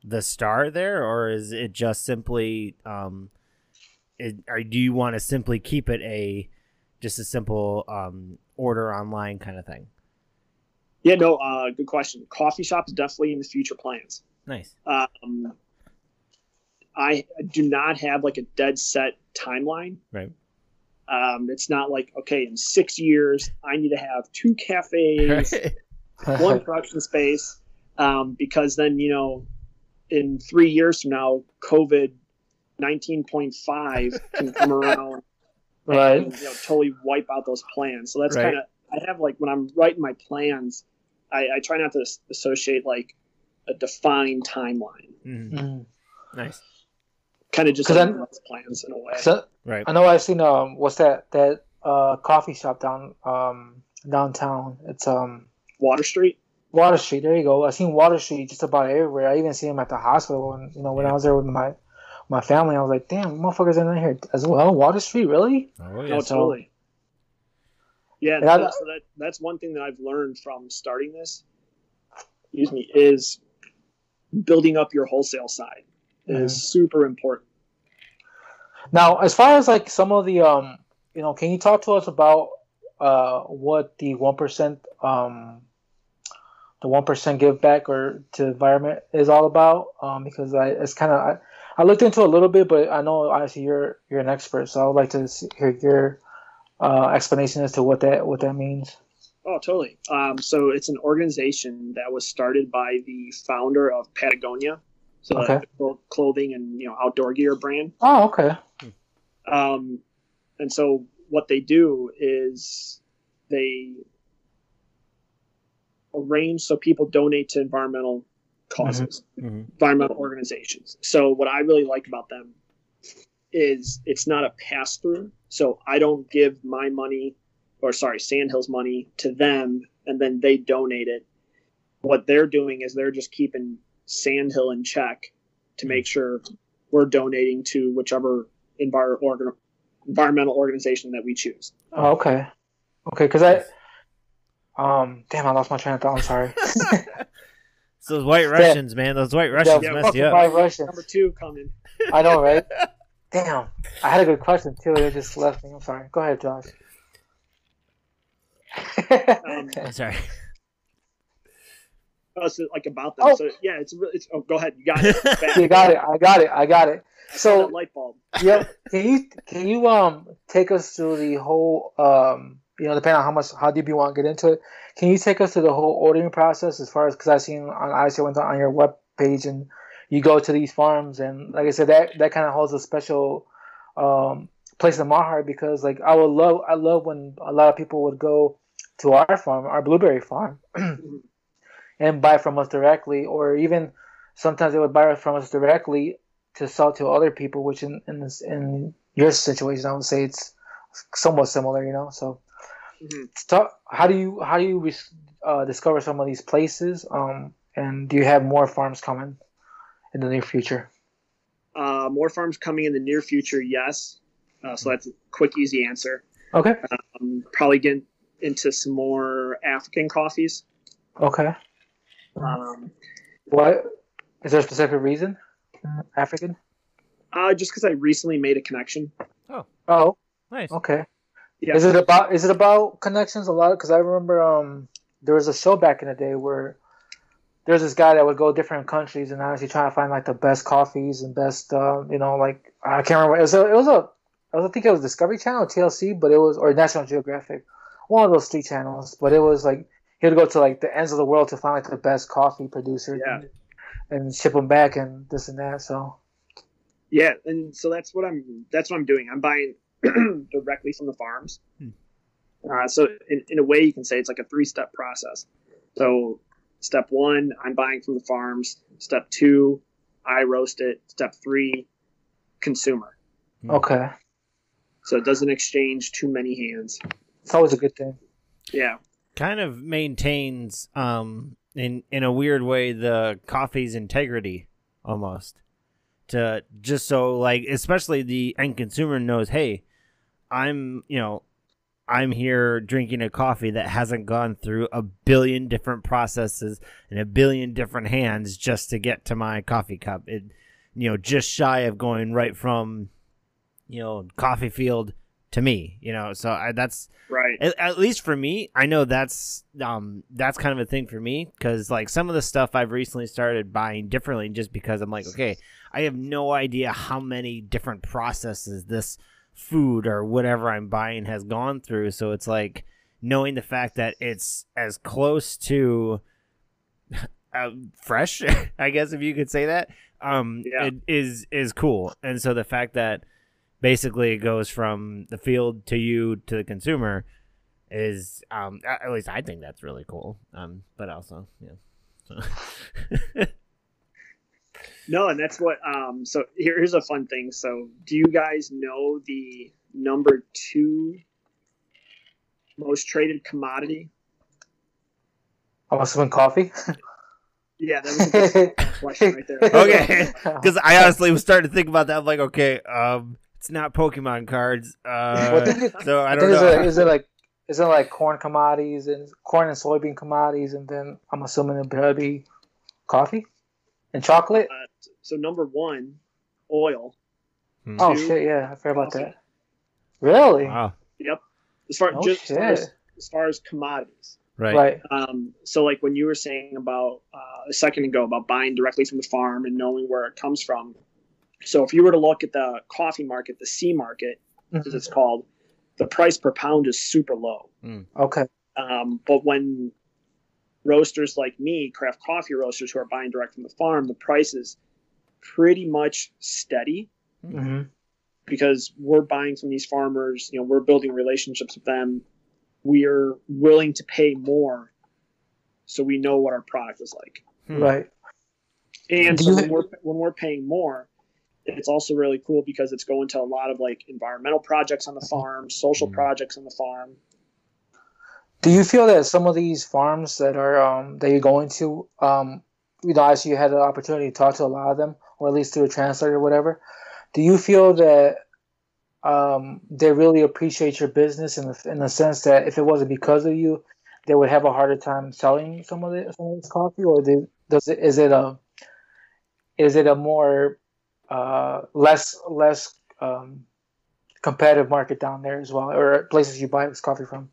the star there, or is it just simply um, it, or do you want to simply keep it a just a simple um, order online kind of thing? Yeah, no, uh, good question. Coffee shop is definitely in the future plans. Nice. Um, I do not have like a dead set timeline. Right. Um, it's not like, okay, in six years, I need to have two cafes, one production space, um, because then, you know, in three years from now, COVID nineteen point five can come around right. and, you know, totally wipe out those plans. So that's Right. kind of, I have like, when I'm writing my plans, I, I try not to associate like a defined timeline. Mm-hmm. Mm. Nice. Kind of just like those plans in a way. So, Right. I know I've seen um what's that that uh coffee shop down um downtown. It's um Water Street. Water Street. There you go. I've seen Water Street just about everywhere. I even see them at the hospital. And you know when Yeah. I was there with my my family, I was like, damn, motherfuckers in here as well. Water Street, really? Oh, No, so- totally. Yeah, And I- that, so that that's one thing that I've learned from starting this. Excuse me, is building up your wholesale side is Mhm. super important. Now, as far as like some of the um, you know, can you talk to us about uh what the one percent um the one percent give back or to the environment is all about? Um, because I it's kind of I, I looked into it a little bit, but I know obviously you're you're an expert, so I would like to see, hear your uh, explanation as to what that what that means. Oh, totally. Um, so it's an organization that was started by the founder of Patagonia, so Okay. the clothing and you know outdoor gear brand. Oh, okay. Um, and so what they do is they arrange so people donate to environmental causes, Mm-hmm. environmental organizations. So what I really like about them is it's not a pass through. So I don't give my money, or sorry, Sandhills money to them and then they donate it. What they're doing is they're just keeping Sandhill in check to make sure we're donating to whichever envir- organ- environmental organization that we choose. Oh, okay. Okay, because I um damn I lost my train of thought. I'm sorry. It's those white Russians, man. Those white Russians Yeah, messed fucking you up. white Russians. Number two coming. I know, right? Damn. I had a good question too. It just left me. I'm sorry. Go ahead, Josh. Um, I'm sorry. Oh, so like about them. Oh. So yeah, it's really. It's, oh, go ahead. You got it. It's bad. You got it. I got it. I got it. I saw So that light bulb. yeah, can you can you um take us through the whole um you know depending on how much how deep you want to get into it, can you take us through the whole ordering process as far as because I've seen on I see went on your web page and you go to these farms and like I said that that kind of holds a special um place in my heart because like I would love I love when a lot of people would go to our farm our blueberry farm and buy from us directly or even sometimes they would buy from us directly to sell to other people, which in in, this, in your situation, I would say it's somewhat similar, you know. So, Mhm. talk, how do you how do you uh, discover some of these places? Um, and do you have more farms coming in the near future? Uh, more farms coming in the near future, yes. Uh, so that's a quick, easy answer. Okay. Um, probably get into some more African coffees. Okay. Um, What is there a specific reason? African. uh, just because I recently made a connection. Oh, Nice. okay. Yeah. Is it about is it about connections a lot? Because I remember um there was a show back in the day where there's this guy that would go different countries and honestly try to find like the best coffees and best uh, you know like I can't remember it was a, it was a I was I think it was Discovery Channel or T L C but it was or National Geographic one of those three channels but it was like he would go to like the ends of the world to find like the best coffee producers Yeah. and, and ship them back and this and that so Yeah, and so that's what I'm. That's what I'm doing. I'm buying directly from the farms. Hmm. Uh, so in, in a way, you can say it's like a three-step process. So step one, I'm buying from the farms. Step two, I roast it. Step three, consumer. okay So it doesn't exchange too many hands. it's always a good thing. Yeah, Kind of maintains, um, in in a weird way, the coffee's integrity almost. To just so like, especially the end consumer knows, hey, I'm you know, I'm here drinking a coffee that hasn't gone through a billion different processes and a billion different hands just to get to my coffee cup. It, you know, just shy of going right from, you know, coffee field to me, you know, so I, that's right. At, at least for me, I know that's, um, that's kind of a thing for me. Cause like some of the stuff I've recently started buying differently just because I'm like, okay, I have no idea how many different processes this food or whatever I'm buying has gone through. So it's like knowing the fact that it's as close to uh, fresh, I guess if you could say that, um, yeah. it is is cool. And so the fact that basically it goes from the field to you to the consumer is, um, at least I think that's really cool. Um, but also, yeah. So. No, and that's what. Um, so here, here's a fun thing. So, do you guys know the number two most traded commodity? I must have been coffee. Yeah, that was a good question right there. Okay, because I honestly was starting to think about that. I'm like, okay, um, it's not Pokemon cards, uh, Well, I think it- so I I don't think know. is it, is it like is it like corn commodities and corn and soybean commodities, and then I'm assuming it'd probably be coffee and chocolate. Uh, so number one, oil. Hmm. Oh two, shit! Yeah, I forgot about coffee. that. Really? Wow, Yep. As far Oh, just as far as, shit. as far as commodities. right, Right. Um, so like when you were saying about uh, a second ago about buying directly from the farm and knowing where it comes from. So if you were to look at the coffee market, the C market, as Mhm. it's called, the price per pound is super low. Okay. Um, but when roasters like me, craft coffee roasters who are buying direct from the farm, the price is pretty much steady hmm because we're buying from these farmers. You know, we're building relationships with them. We're willing to pay more, so we know what our product is like. Hmm. Right. And Do so you- when we're when we're paying more, it's also really cool because it's going to a lot of like environmental projects on the farm, social Mm. projects on the farm. Do you feel that some of these farms that are um, that you're going to, um, you know, as you had an opportunity to talk to a lot of them, or at least through a translator or whatever, do you feel that um, they really appreciate your business in the in the sense that if it wasn't because of you, they would have a harder time selling some of the some of this coffee, or they, does it is it a is it a more uh, less less um, competitive market down there as well, or places you buy this coffee from?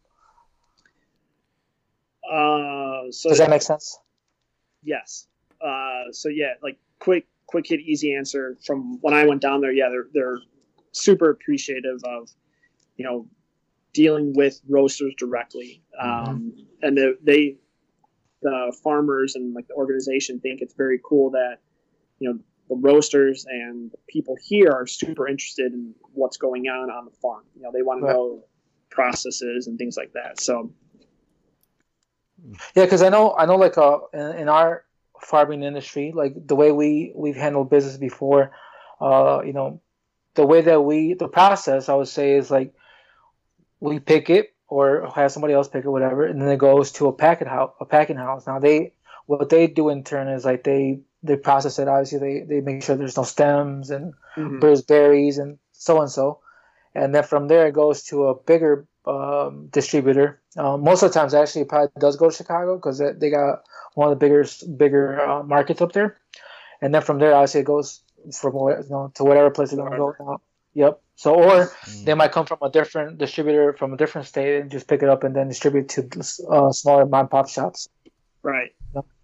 Uh, so Does that make sense? yes. Uh, so yeah, like quick, quick hit, easy answer from when I went down there. Yeah, they're they're super appreciative of, you know, dealing with roasters directly, um, and they, they the farmers and like the organization think it's very cool that, you know, the roasters and the people here are super interested in what's going on on the farm. You know, they want to Right. know processes and things like that. So Yeah, because I know, I know, like uh, in, in our farming industry, like the way we we've handled business before, uh, you know, the way that we the process I would say is like we pick it or have somebody else pick it, whatever, and then it goes to a packet house, a packing house. Now they what they do in turn is like they they process it. Obviously, they they make sure there's no stems and there's berries and so and so, and then from there it goes to a bigger um, distributor. Um, most of the times, actually, it probably does go to Chicago because they, they got one of the bigger bigger uh, markets up there. And then from there, obviously, it goes from where- you know, to whatever place they're going to go. Now. Yep. So, or they might come from a different distributor from a different state and just pick it up and then distribute to uh, smaller mom and pop shops. right.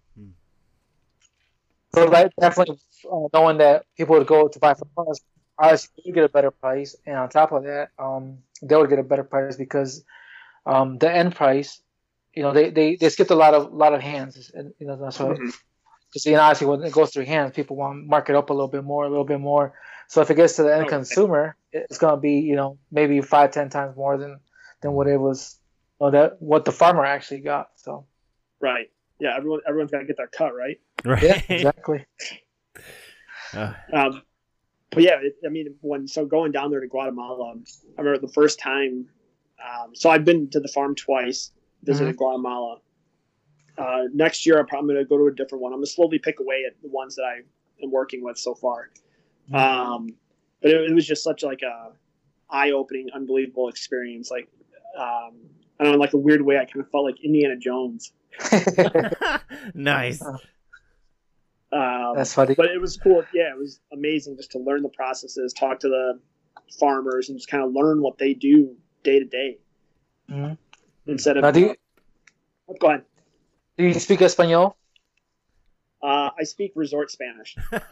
So, like, definitely uh, knowing that people would go to buy from us, obviously, you get a better price. And on top of that, um, they would get a better price because um, the end price, you know, they, they, they skipped a lot of lot of hands. And, you know, that's what. Mhm. Because you know, obviously, when it goes through hands, people want to mark it up a little bit more, a little bit more. So if it gets to the end Okay. consumer, it's going to be, you know, maybe five, ten times more than than what it was, or that what the farmer actually got. So Right. Yeah. Everyone, everyone's got to get their cut, right? right. yeah, exactly. Uh, Um, but yeah, it, I mean, when so going down there to Guatemala, I remember the first time. Um, so I've been to the farm twice, visited Guatemala. Uh, next year, I'm probably going to go to a different one. I'm going to slowly pick away at the ones that I am working with so far. Um, but it, it was just such like a eye-opening, unbelievable experience. Like Um, I don't know, like a weird way, I kind of felt like Indiana Jones. Nice. Um, That's funny. But it was cool. Yeah, it was amazing just to learn the processes, talk to the farmers, and just kind of learn what they do day to day. Mm-hmm. Instead of. Now, do you, uh, go ahead. Do you speak Espanol? Uh, I speak resort Spanish.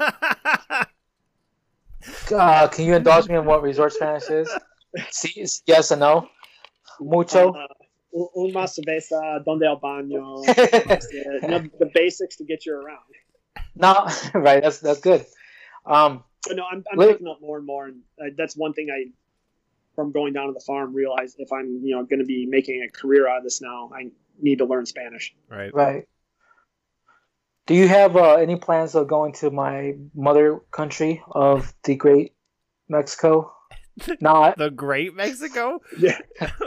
Uh, can you indulge me in what resort Spanish is? Sí, yes or no? Mucho? Uh, una cerveza, donde el baño. you know, the basics to get you around. No, right. That's that's good. Um, but no, I'm, I'm li- picking up more and more, and uh, that's one thing I, from going down to the farm, realized if I'm you know going to be making a career out of this now, I need to learn Spanish. Right. Right. Do you have uh, any plans of going to my mother country of the great Mexico? Not the Great Mexico? Yeah.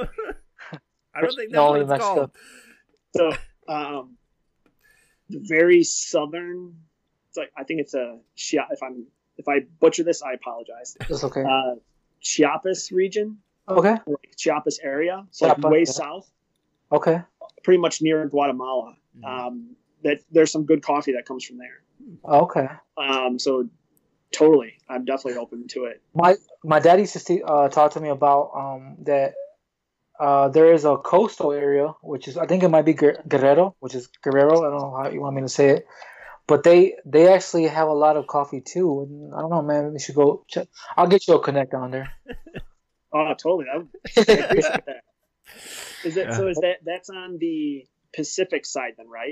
I don't think that's Only what it's Mexico. called. So, um, the very southern, it's like I think it's a Chia- if I'm if I butcher this, I apologize. It's okay. Uh, Chiapas region, Okay. or like Chiapas area, so like Chiapas, way yeah. south, Okay. pretty much near Guatemala. Um, that there's some good coffee that comes from there. Okay. Um, so totally, I'm definitely open to it. My my dad used to see, uh, talk to me about um, that uh, there is a coastal area, which is I think it might be Guer- Guerrero, which is Guerrero. I don't know how you want me to say it, but they they actually have a lot of coffee too. And I don't know, man. We should go check. I'll get you a connect on there. Oh, totally. I, I appreciate that. Is it so? Is that that's on the Pacific side then, right?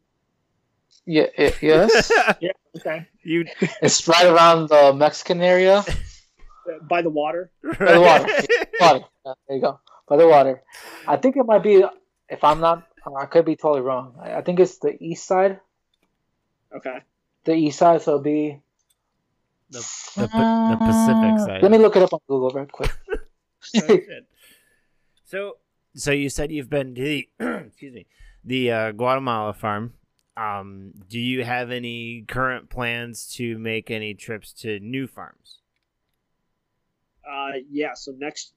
Yeah. It, yes. Yeah. Okay. You It's right around the Mexican area. Uh, by the water. By the water. water. Yeah, there you go. By the water. I think it might be, if I'm not, I could be totally wrong. I I think it's the east side. Okay. The east side, so it'll be. the, the, Pa- the Pacific side. Let me look it up on Google real quick. Oh, shit. So, so you said you've been to the excuse me, the uh, Guatemala farm. Um, do you have any current plans to make any trips to new farms? Uh, yeah. So next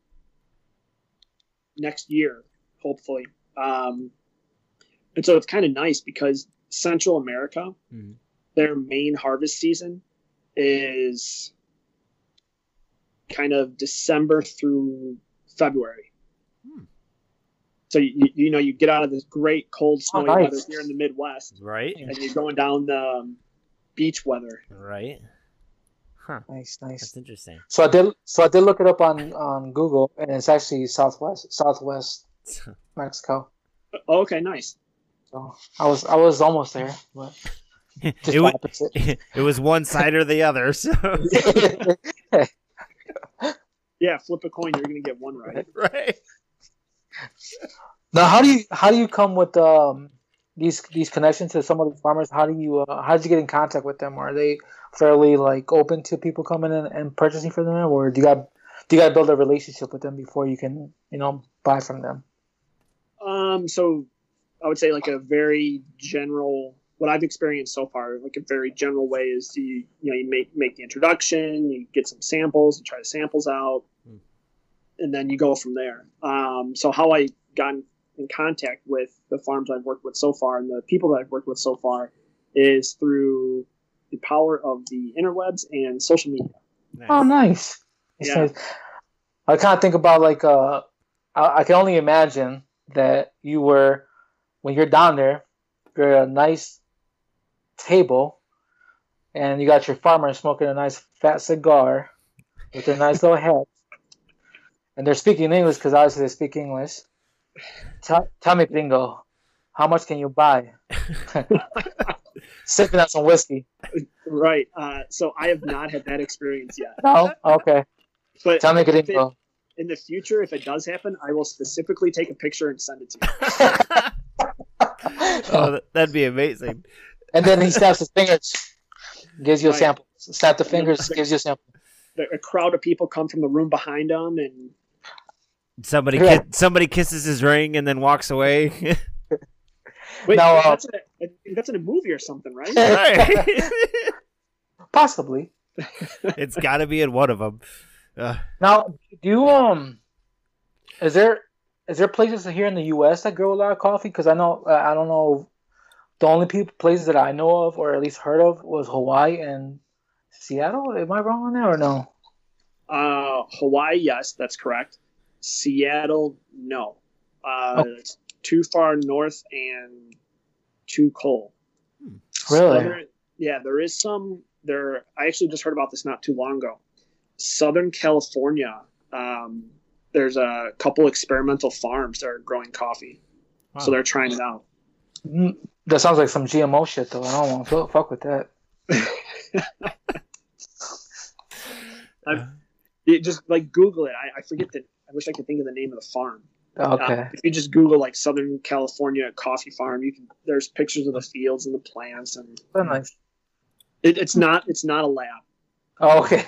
next year, hopefully. Um, and so it's kind of nice because Central America, Mhm. their main harvest season is kind of December through February. Hmm. So you you know you get out of this great cold snowy nice. weather here in the Midwest, Right, and you're going down the um, beach weather. right. Huh. Nice, nice. That's interesting. So I did. So I did look it up on, on Google, and it's actually southwest, southwest Mexico. Oh, okay, nice. So I was, I was almost there, but just it, the was, opposite. it was one side or the other. So Yeah, flip a coin, you're gonna get one right. right. Now, how do you how do you come with um these these connections to some of the farmers? How do you uh, how did you get in contact with them? Are they fairly like open to people coming in and purchasing from them, or do you got do you got to build a relationship with them before you can you know buy from them? Um, so I would say like a very general, what I've experienced so far, like a very general way is you you know you make make the introduction, you get some samples, you try the samples out, Hmm. and then you go from there. Um, so how I got in contact with the farms I've worked with so far and the people that I've worked with so far is through the power of the interwebs and social media. Nice. Oh, nice. That's Yeah. nice. I kind of think about like uh, I, I can only imagine that you were when you're down there, you're at a nice table, and you got your farmer smoking a nice fat cigar with their nice little head, and they're speaking English because obviously they speak English. Tell, tell me, gringo, how much can you buy? Sipping on some whiskey. Right. Uh, so I have not had that experience yet. No, okay. But Tell me, if it- gringo. in the future, if it does happen, I will specifically take a picture and send it to you. Oh, th- that'd be amazing. And then he snaps his fingers, gives you a Right. sample. Snap the fingers, gives you a sample. The, a crowd of people come from the room behind them, and Somebody Yeah. ki- somebody kisses his ring and then walks away. wait, Now, uh, that's, in a, that's in a movie or something, right? Right. Possibly. It's got to be in one of them. Uh, Now, do you um, is there is there places here in the U S that grow a lot of coffee? Because I know uh, I don't know. The only people places that I know of, or at least heard of, was Hawaii and Seattle. Am I wrong on that or no? Uh, Hawaii, yes, that's correct. Seattle, no. Uh, Oh. It's too far north and too cold. Really? Southern- yeah, there is some. There, I actually just heard about this not too long ago. Southern California, um, there's a couple experimental farms that are growing coffee, Wow. so they're trying it out. Mm, That sounds like some G M O shit, though. I don't want to fuck with that. I've, it just like Google it. I, I forget that. I wish I could think of the name of the farm. Okay. Uh, if you just Google like Southern California coffee farm, you can. There's pictures of the fields and the plants, and Oh, nice. it, it's not. It's not a lab. Oh, okay.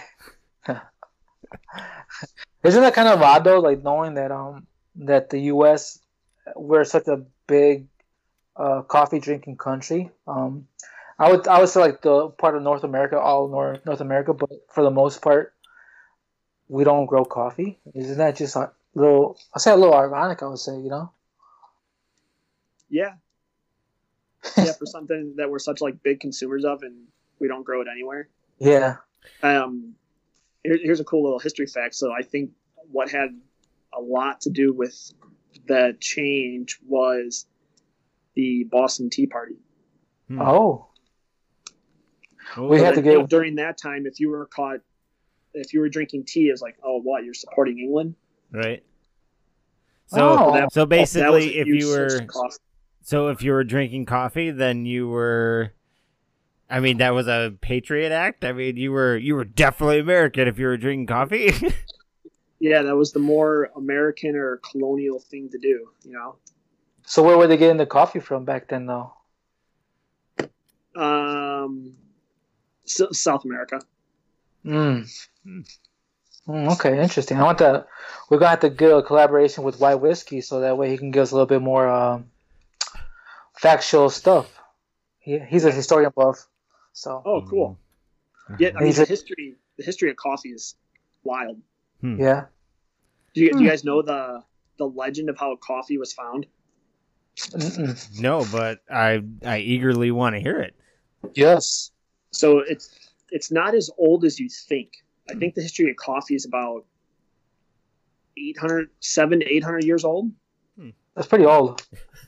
Isn't that kind of odd though? Like knowing that um that the U S we're such a big uh, coffee drinking country. Um, I would I would say like the part of North America, all North North America, but for the most part, we don't grow coffee. Isn't that just a little? I say a little ironic. I would say, you know. Yeah. Yeah, for something that we're such like big consumers of, and we don't grow it anywhere. Yeah. Um, here, here's a cool little history fact. So I think what had a lot to do with the change was the Boston Tea Party. Hmm. Oh. Oh, We had to You know, get. during that time, if you were caught, if you were drinking tea, it's like, oh, what, you're supporting England? right. So Oh. That- so that was basically, a if huge you source were of cost. so if you were drinking coffee, then you were. I mean, that was a patriot act. I mean, you were you were definitely American if you were drinking coffee. Yeah, that was the more American or colonial thing to do, you know? So where were they getting the coffee from back then, though? Um, S- South America. Mm. Hmm. Mm, okay, interesting. I want to. We're gonna have to get a collaboration with White Whiskey, so that way he can give us a little bit more um, factual stuff. He, he's a historian buff, so Oh, cool. Yeah, I mean, He's the a- history the history of coffee is wild. Hmm. yeah. Do you, Hmm. do you guys know the the legend of how coffee was found? Mm-mm. No, but I I eagerly want to hear it. Yes. So it's it's not as old as you think. I think the history of coffee is about eight hundred, seven to eight hundred years old. That's pretty old.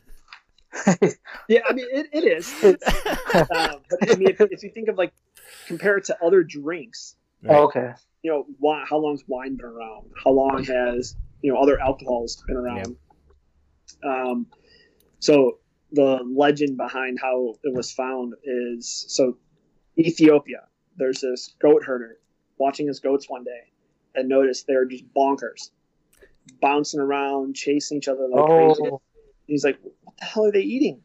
Yeah, I mean it, it is. It's, uh, but I mean, if, if you think of like compare it to other drinks, Right. Oh, okay. you know, why, how long's wine been around? How long has you know other alcohols been around? Um, so the legend behind how it was found is so Ethiopia. There's this goat herder watching his goats one day and noticed they're just bonkers, bouncing around, chasing each other like crazy. Oh. He's like, "What the hell are they eating?"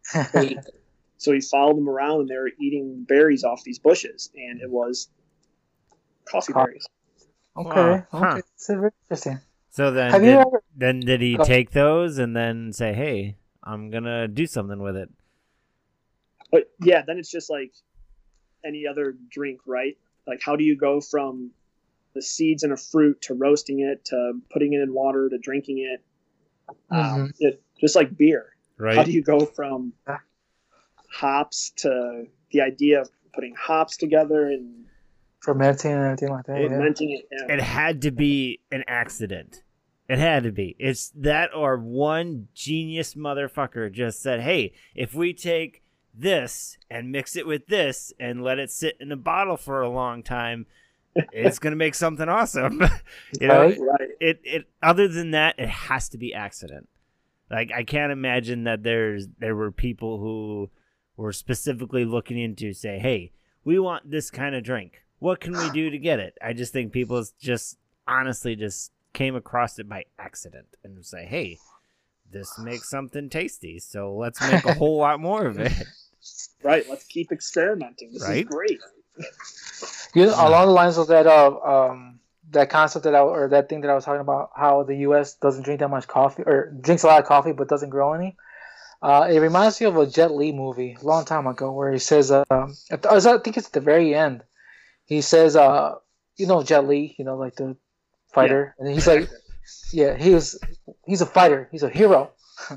So he followed them around, and they were eating berries off these bushes, and it was coffee Coffee. berries. Okay. Wow. Huh. Okay. That's very interesting. So then, Have did, you ever? then did he Go- take those and then say, "Hey, I'm gonna do something with it"? But yeah, then it's just like any other drink, right? Like, how do you go from the seeds in a fruit to roasting it to putting it in water to drinking it? Um, it just like beer. How Right. do you go from Yeah. hops to the idea of putting hops together and Fermenting and everything like that. Yeah. fermenting it? Yeah. It had to be an accident. It had to be. It's that or one genius motherfucker just said, "Hey, if we take this and mix it with this and let it sit in a bottle for a long time, it's gonna make something awesome." You know, Right. Right. it it other than that, it has to be accident. Like I can't imagine that there's there were people who were specifically looking into say, "Hey, we want this kind of drink. What can we do to get it?" I just think people just honestly just came across it by accident and say, "Hey, this makes something tasty, so let's make a whole lot more of it." Right. Let's keep experimenting. This Right. is great. You know, along the lines of that, uh, um, that concept that I or that thing that I was talking about, how the U S doesn't drink that much coffee or drinks a lot of coffee but doesn't grow any. Uh, it reminds me of a Jet Li movie a long time ago where he says, uh, I th- I think it's at the very end. He says, uh, you know, Jet Li, you know, like the fighter, and he's like, yeah, he was he's a fighter. He's a hero.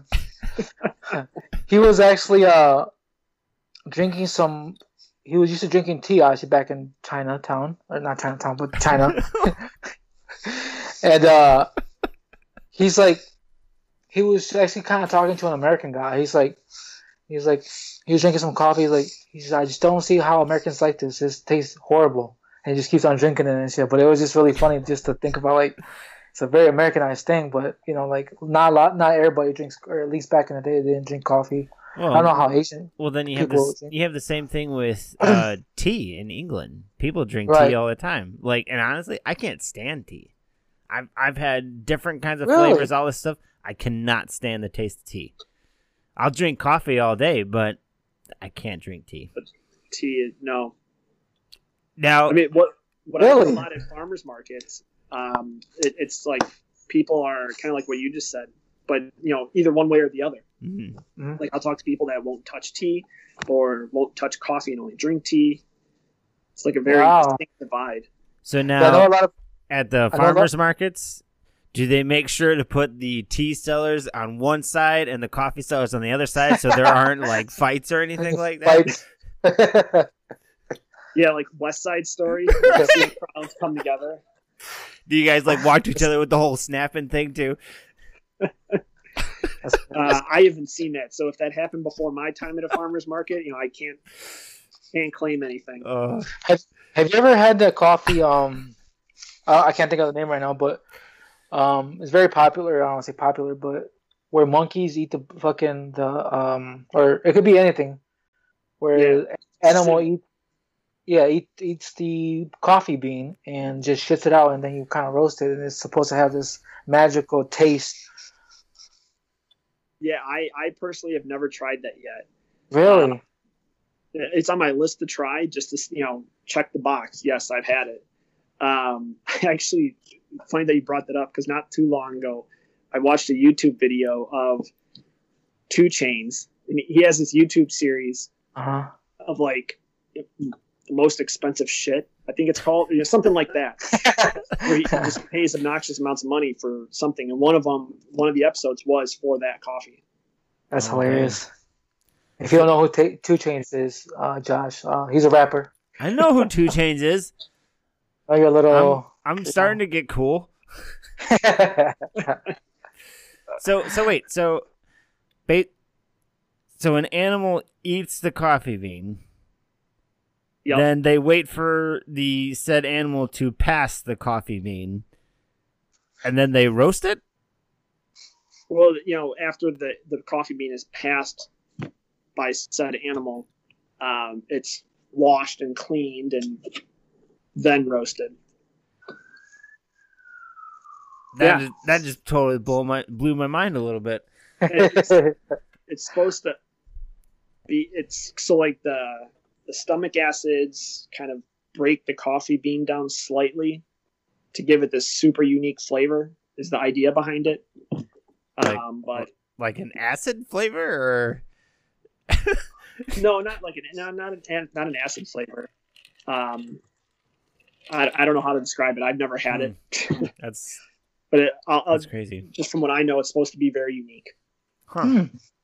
He was actually uh drinking some. He was used to drinking tea actually back in Chinatown, or not Chinatown, but China. And uh, he's like, he was actually kind of talking to an American guy. He's like, he's like, he was drinking some coffee. He's like, he's I just don't see how Americans like this. This tastes horrible, and he just keeps on drinking it and shit. But it was just really funny just to think about, like, it's a very Americanized thing. But you know, like not a lot, not everybody drinks, or at least back in the day, they didn't drink coffee. Well, I don't know how Asian. Well, then you have this. You have the same thing with uh, tea in England. People drink right. tea all the time. Like, and honestly, I can't stand tea. I've I've had different kinds of really? flavors, all this stuff. I cannot stand the taste of tea. I'll drink coffee all day, but I can't drink tea. But tea, no. Now, I mean, what what really? I do a lot at farmers markets, um, it, it's like people are kind of like what you just said, but you know, either one way or the other. Mm-hmm. Like I'll talk to people that won't touch tea or won't touch coffee and only drink tea. It's like a very wow. distinct divide. So now, I know a lot of, at the farmers markets, do they make sure to put the tea sellers on one side and the coffee sellers on the other side so there aren't like fights or anything like that? Yeah, like West Side Story. The crowds come together. Do you guys like watch each other with the whole snapping thing too? Uh, I haven't seen that, so if that happened before my time at a farmer's market, you know, I can't can't claim anything. Uh, have Have you ever had that coffee? Um, uh, I can't think of the name right now, but um, it's very popular. I don't want to say popular, but where monkeys eat the fucking the um, or it could be anything. Where yeah. animal eat, yeah, eat eats the coffee bean and just shits it out, and then you kind of roast it, and it's supposed to have this magical taste. Yeah, I, I personally have never tried that yet. Really? Um, it's on my list to try, just to, you know, check the box. Yes, I've had it. Um, I actually, funny that you brought that up, because not too long ago, I watched a YouTube video of two Chainz. And he has this YouTube series uh-huh. of, like, the most expensive shit. I think it's called, you know, something like that, where he just pays obnoxious amounts of money for something. And one of them, one of the episodes was for that coffee. That's oh, hilarious. Man. If you don't know who t- two Chainz is, uh, Josh, uh, he's a rapper. I know who two Chainz is. Oh, you're a little. I'm, I'm starting know. to get cool. so, so wait, so, bait. So an animal eats the coffee bean. Yep. Then they wait for the said animal to pass the coffee bean, and then they roast it? Well, you know, after the, the coffee bean is passed by said animal, um, it's washed and cleaned and then roasted. That, yeah. just, that just totally blew my, blew my mind a little bit. It's, it's supposed to be, it's so like the... The stomach acids kind of break the coffee bean down slightly to give it this super unique flavor is the idea behind it. Like, um, but like an acid flavor, or no, not like an not not an, not an acid flavor. Um, I, I don't know how to describe it. I've never had mm. it. That's but it, I'll, that's I'll, crazy. Just from what I know, it's supposed to be very unique. Huh. Hmm.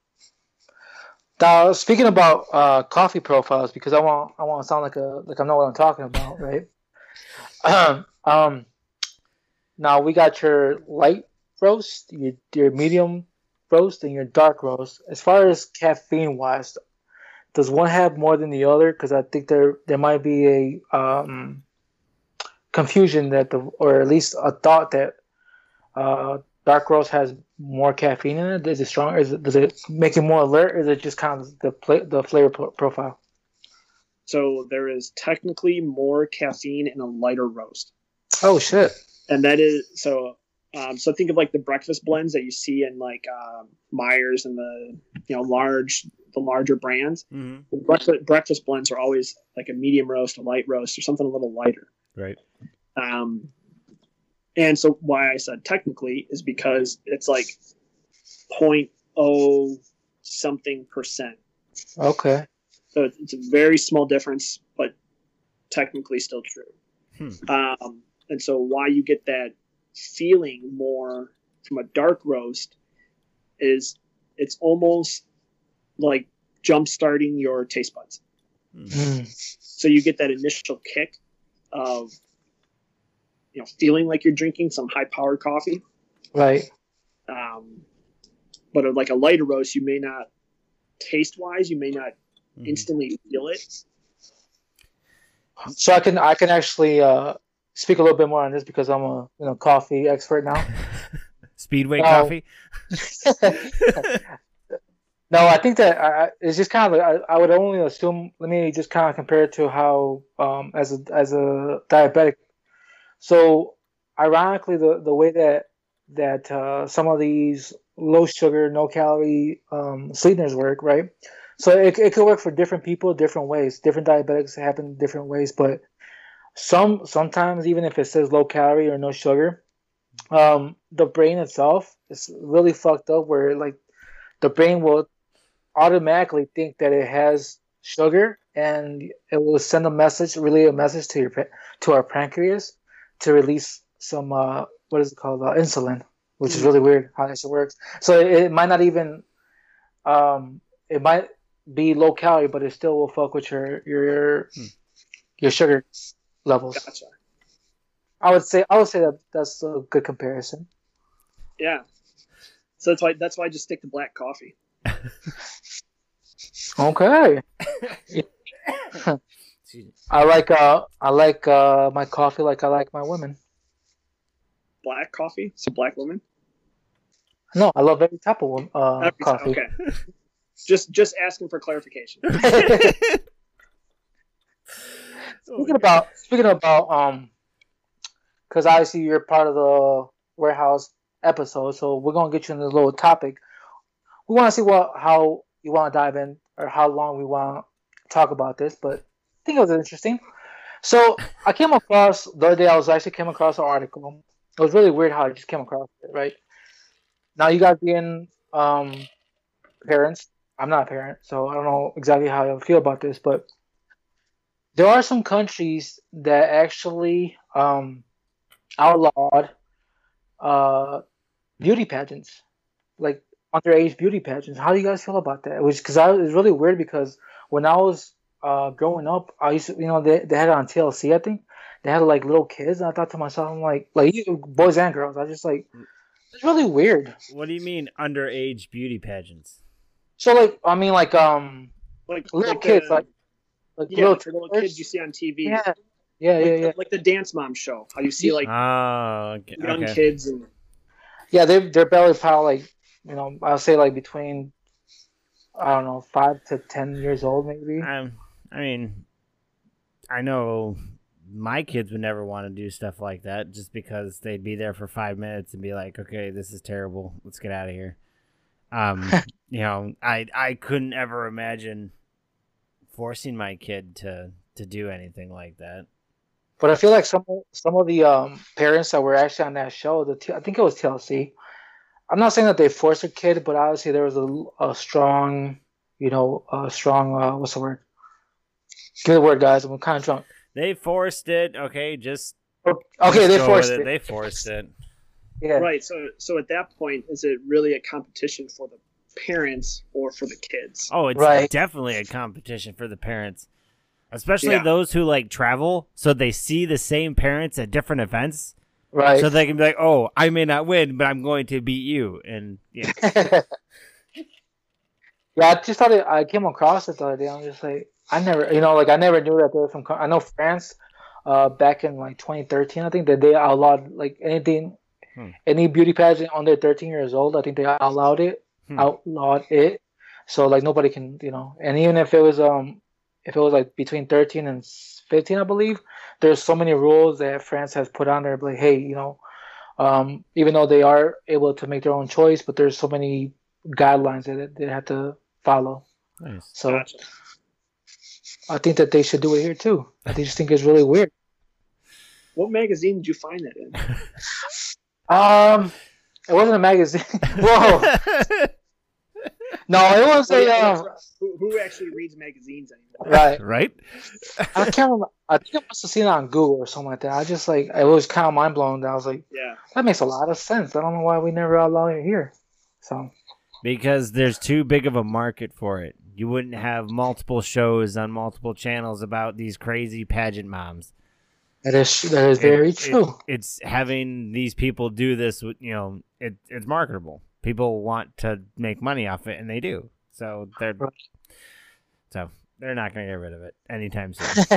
Now, speaking about uh, coffee profiles, because I want I want to sound like a like I know what I'm talking about, right? Um, um, now we got your light roast, your your medium roast, and your dark roast. As far as caffeine wise, does one have more than the other? Because I think there there might be a um, confusion that the or at least a thought that uh, dark roast has more caffeine in it. Is it stronger? Is it, does it make it more alert? Or is it just kind of the pla- the flavor pro- profile? So there is technically more caffeine in a lighter roast. Oh shit! And that is so. Um, so think of like the breakfast blends that you see in like um, Myers and the you know large the larger brands. Mm-hmm. Breakfast, breakfast blends are always like a medium roast, a light roast, or something a little lighter. Right. Um, and so why I said technically is because it's like point oh something percent. Okay. So it's, it's a very small difference, but technically still true. Hmm. Um, and so why you get that feeling more from a dark roast is it's almost like jump starting your taste buds. Mm. So you get that initial kick of, you know, feeling like you're drinking some high powered coffee. Right. Um, but like a lighter roast, you may not taste wise, you may not mm-hmm. instantly feel it. So I can I can actually uh, speak a little bit more on this because I'm a you know coffee expert now. Speedway uh, coffee. No, I think that I, it's just kind of I, I would only assume. Let me just kind of compare it to how um, as a as a diabetic. So ironically, the the way that that uh, some of these low sugar, no calorie um, sweeteners work, right? So it it could work for different people, different ways. Different diabetics happen different ways, but some sometimes even if it says low calorie or no sugar, um, the brain itself is really fucked up. Where like the brain will automatically think that it has sugar, and it will send a message, relay a message to your to our pancreas to release some uh, what is it called uh, insulin, which mm-hmm. is really weird how that shit works. So it, it might not even um, it might be low calorie, but it still will fuck with your your hmm. your sugar levels. Gotcha. I would say I would say that that's a good comparison. Yeah. So that's why that's why I just stick to black coffee. Okay. I like uh I like uh my coffee like I like my women. Black coffee? So black women? No, I love every type of uh every coffee. Time, okay. just just asking for clarification. Speaking about speaking about um because obviously you're part of the warehouse episode, so we're gonna get you in this little topic. We want to see what how you want to dive in or how long we want to talk about this, but I think it was interesting. So I came across the other day. I was actually came across an article. It was really weird how I just came across it. Right now, you guys being um, parents, I'm not a parent, so I don't know exactly how I feel about this, but there are some countries that actually um, outlawed uh, beauty pageants, like underage beauty pageants. How do you guys feel about that? Which because I it's really weird because when I was uh, growing up, I used to, you know, they they had it on T L C. I think they had like little kids, and I thought to myself, I'm like, like boys and girls. I just like it's really weird. What do you mean underage beauty pageants? So like, I mean, like um, like little like kids, a, like like yeah, little, little kids you see on T V. Yeah, yeah, like yeah, the, yeah. Like the Dance Mom show. How you see like oh, okay. young okay. kids and yeah, they they're barely probably like. You know, I'll say like between, I don't know, five to ten years old, maybe. Um, I mean, I know my kids would never want to do stuff like that just because they'd be there for five minutes and be like, okay, this is terrible. Let's get out of here. Um, you know, I I couldn't ever imagine forcing my kid to, to do anything like that. But I feel like some some of the um, parents that were actually on that show, the T- I think it was T L C. I'm not saying that they forced a kid, but obviously there was a, a strong, you know, a strong, uh, what's the word? Give me the word, guys. I'm kind of drunk. They forced it. Okay, just okay. Just they forced it. it. They forced it. Yeah. Right. So, so at that point, is it really a competition for the parents or for the kids? Oh, it's right. definitely a competition for the parents, especially Yeah. those who like travel, so they see the same parents at different events. Right. So they can be like, oh, I may not win, but I'm going to beat you. And yeah. Yeah, I just thought it, I came across it the other day. I'm just like, I never, you know, like I never knew that there was some. I know France, uh, back in like twenty thirteen, I think that they outlawed like anything, hmm. any beauty pageant under thirteen years old. I think they outlawed it, hmm. outlawed it. So like nobody can, you know, and even if it was um, if it was like between thirteen and fifteen, I believe. There's so many rules that France has put on there, like, hey, you know, um, even though they are able to make their own choice, but there's so many guidelines that they have to follow. Nice. So Gotcha. I think that they should do it here too. I just think it's really weird. What magazine did you find that in? Um, it wasn't a magazine. Whoa. No, it was a uh, who, who actually reads magazines anymore? right, right. I can't remember. I think I must have seen it on Google or something like that. I just like it was kind of mind blown. I was like, yeah, that makes a lot of sense. I don't know why we never allow it here. So because there's too big of a market for it. You wouldn't have multiple shows on multiple channels about these crazy pageant moms. that is that is very It- true. it- it's having these people do this. With, you know, it, it's marketable. People want to make money off it, and they do. So they're Right. so they're not going to get rid of it anytime soon.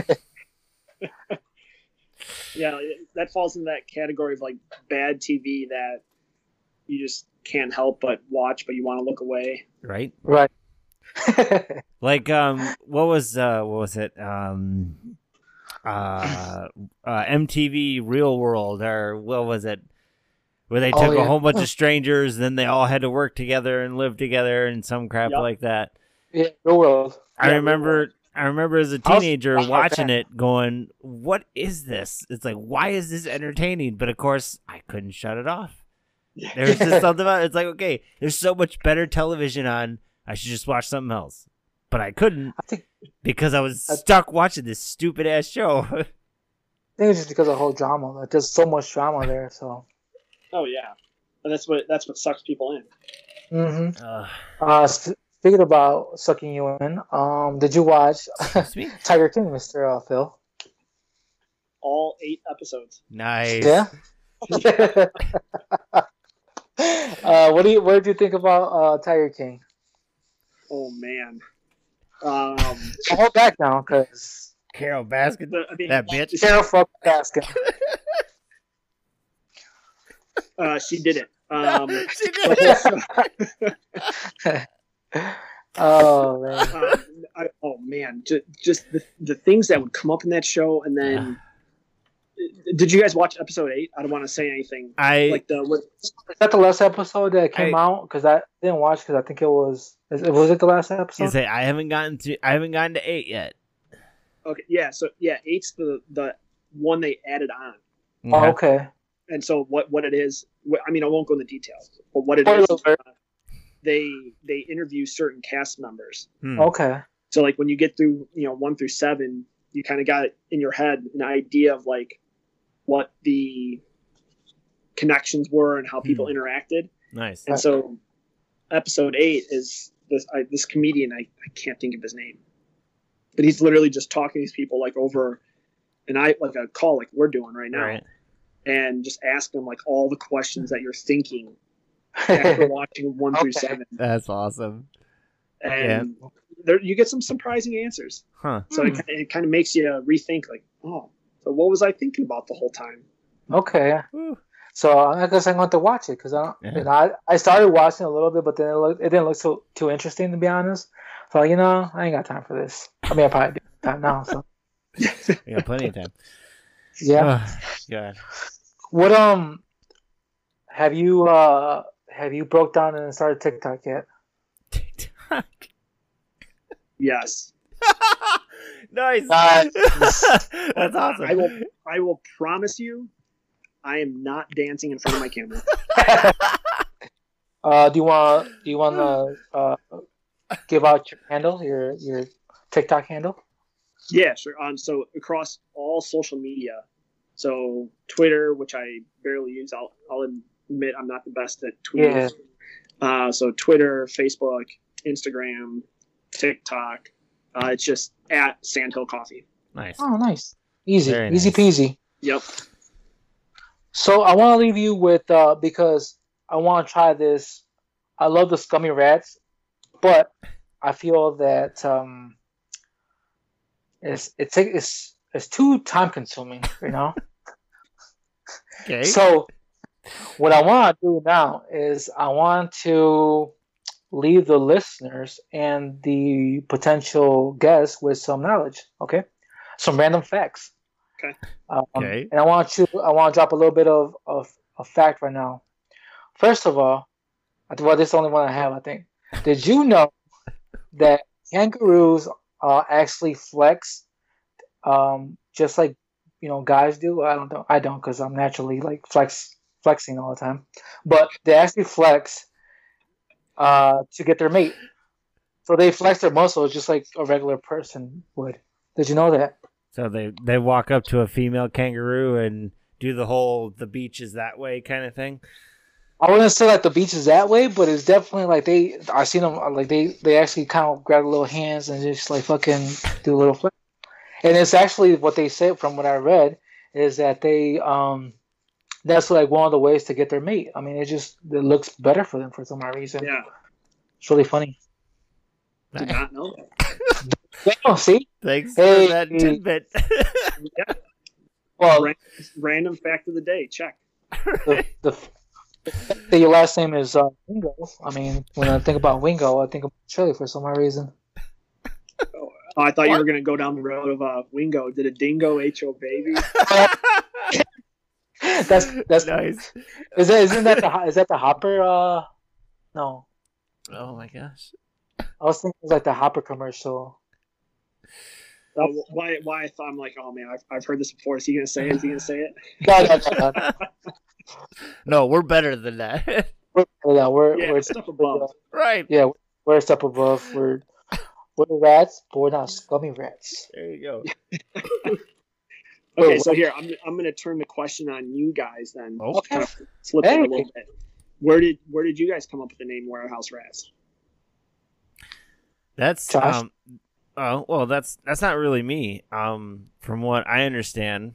yeah, that falls in that category of like bad T V that you just can't help but watch, but you want to look away. Right? Right. Like um, what was uh, what was it? Um, uh, uh, M T V Real World, or what was it? Where they Oh, took a yeah. whole bunch of strangers, then they all had to work together and live together, and some crap Yep. like that. Yeah, real world. I Yeah, remember, I remember as a I was- teenager I was watching fan. it, going, "What is this?" It's like, why is this entertaining? But of course, I couldn't shut it off. There's just something about it. It's like, okay, there's so much better television on. I should just watch something else. But I couldn't I think because I was I- stuck watching this stupid ass show. I think it's just because of the whole drama. Like, there's so much drama there. So. Oh yeah, and that's what that's what sucks people in. Mm-hmm. uh, Uh, sp- speaking about sucking you in, um, did you watch excuse me? Tiger King, Mister Uh, Phil? All eight episodes. Nice. Yeah. uh, what do you? What did you think about uh, Tiger King? Oh man. Um, I'll hold back now because Carol Baskin, the, I mean, that bitch. Carol fuck Baskin. Uh, she did it. Um, She did it. Oh man. um, I, oh man, just, just the, the things that would come up in that show, and then did you guys watch episode eight? I don't want to say anything. I Like the what, Is that the last episode that came I- out? Because I didn't watch because I think it was. Is, was it the last you episode? say I haven't gotten to I haven't gotten to eight yet. okay, yeah, so yeah, eight's the the one they added on, Oh, okay. and so what what it is? What, I mean, I won't go into details, but what it Spoiler is, alert. uh, they they interview certain cast members. Hmm. Okay. So like when you get through, you know, one through seven, you kind of got in your head an idea of like what the connections were and how people Hmm. interacted. Nice. And so episode eight is this I, this comedian, I, I can't think of his name, but he's literally just talking to these people like over an I like a call like we're doing right now, Right. and just ask them like all the questions that you're thinking after watching one through Okay. seven, That's awesome. and there you get some surprising answers. Huh. So it, it kind of makes you rethink, like, oh, so what was I thinking about the whole time? Okay. Whew. So I guess I'm going to watch it because I, don't- Yeah. you know, I I started watching a little bit, but then it, looked, it didn't look so too interesting to be honest. So you know, I ain't got time for this. I mean, I probably do have time now. So We got plenty of time. yeah. Oh, God. What um, have you uh have you broke down and started TikTok yet? TikTok. Yes, Nice. Nice. That's awesome. I will. I will promise you, I am not dancing in front of my camera. Uh, do you want do you want to uh give out your handle, your your TikTok handle? Yeah, sure. Um, so across all social media, so Twitter, which I barely use, I'll I'll admit I'm not the best at tweeting. Uh, so Twitter, Facebook, Instagram, TikTok. Uh, it's just at Sandhill Coffee. Nice. Oh, nice, easy, Very easy nice. peasy. Yep. So I want to leave you with uh because I want to try this. I love the Scummy Rats, but I feel that um it's it's it's it's too time consuming, you know. Okay. So what I want to do now is I want to leave the listeners and the potential guests with some knowledge, okay? Some random facts. Okay. Um, Okay. And I want you I want to drop a little bit of, of, of fact right now. First of all, I th- well, this is the only one I have, I think. Did you know that kangaroos uh, actually flex um, just like, you know, guys do? I don't know. I don't because I'm naturally like flex flexing all the time. But they actually flex uh, to get their mate. So they flex their muscles just like a regular person would. Did you know that? So they they walk up to a female kangaroo and do the whole the beach is that way kind of thing. I wouldn't say like the beach is that way, but it's definitely like they. I seen them like they they actually kind of grab the little hands and just like fucking do a little flip. And it's actually what they said from what I read is that they um that's like one of the ways to get their mate. I mean, it just it looks better for them for some odd reason. Yeah, it's really funny. Did not know that. Oh, see, thanks hey, for that tidbit. Yeah. Well, random, random fact of the day. Check. The, the, the your last name is uh, Wingo. I mean, when I think about Wingo, I think of Chili for some odd reason. Oh, I thought what? you were going to go down the road of uh, Wingo. Did a dingo H O baby? that's that's nice. Is that isn't that the is that the Hopper? Uh, no. Oh my gosh. I was thinking it was like the Hopper commercial. Uh, why? Why I thought I'm like, oh man, I've, I've heard this before. Is he gonna say it? Is he gonna say it? No, no, no, no. No, we're better than that. We're yeah, we're yeah, we're a step above. Right. Yeah, we're a step above. We're we're rats, but we're not scummy rats. There you go. Okay, so here I'm I'm gonna turn the question on you guys then. Okay. Kind of flip it a little bit. Where did where did you guys come up with the name Warehouse Rats? That's Josh? um oh well that's that's not really me. Um from what I understand,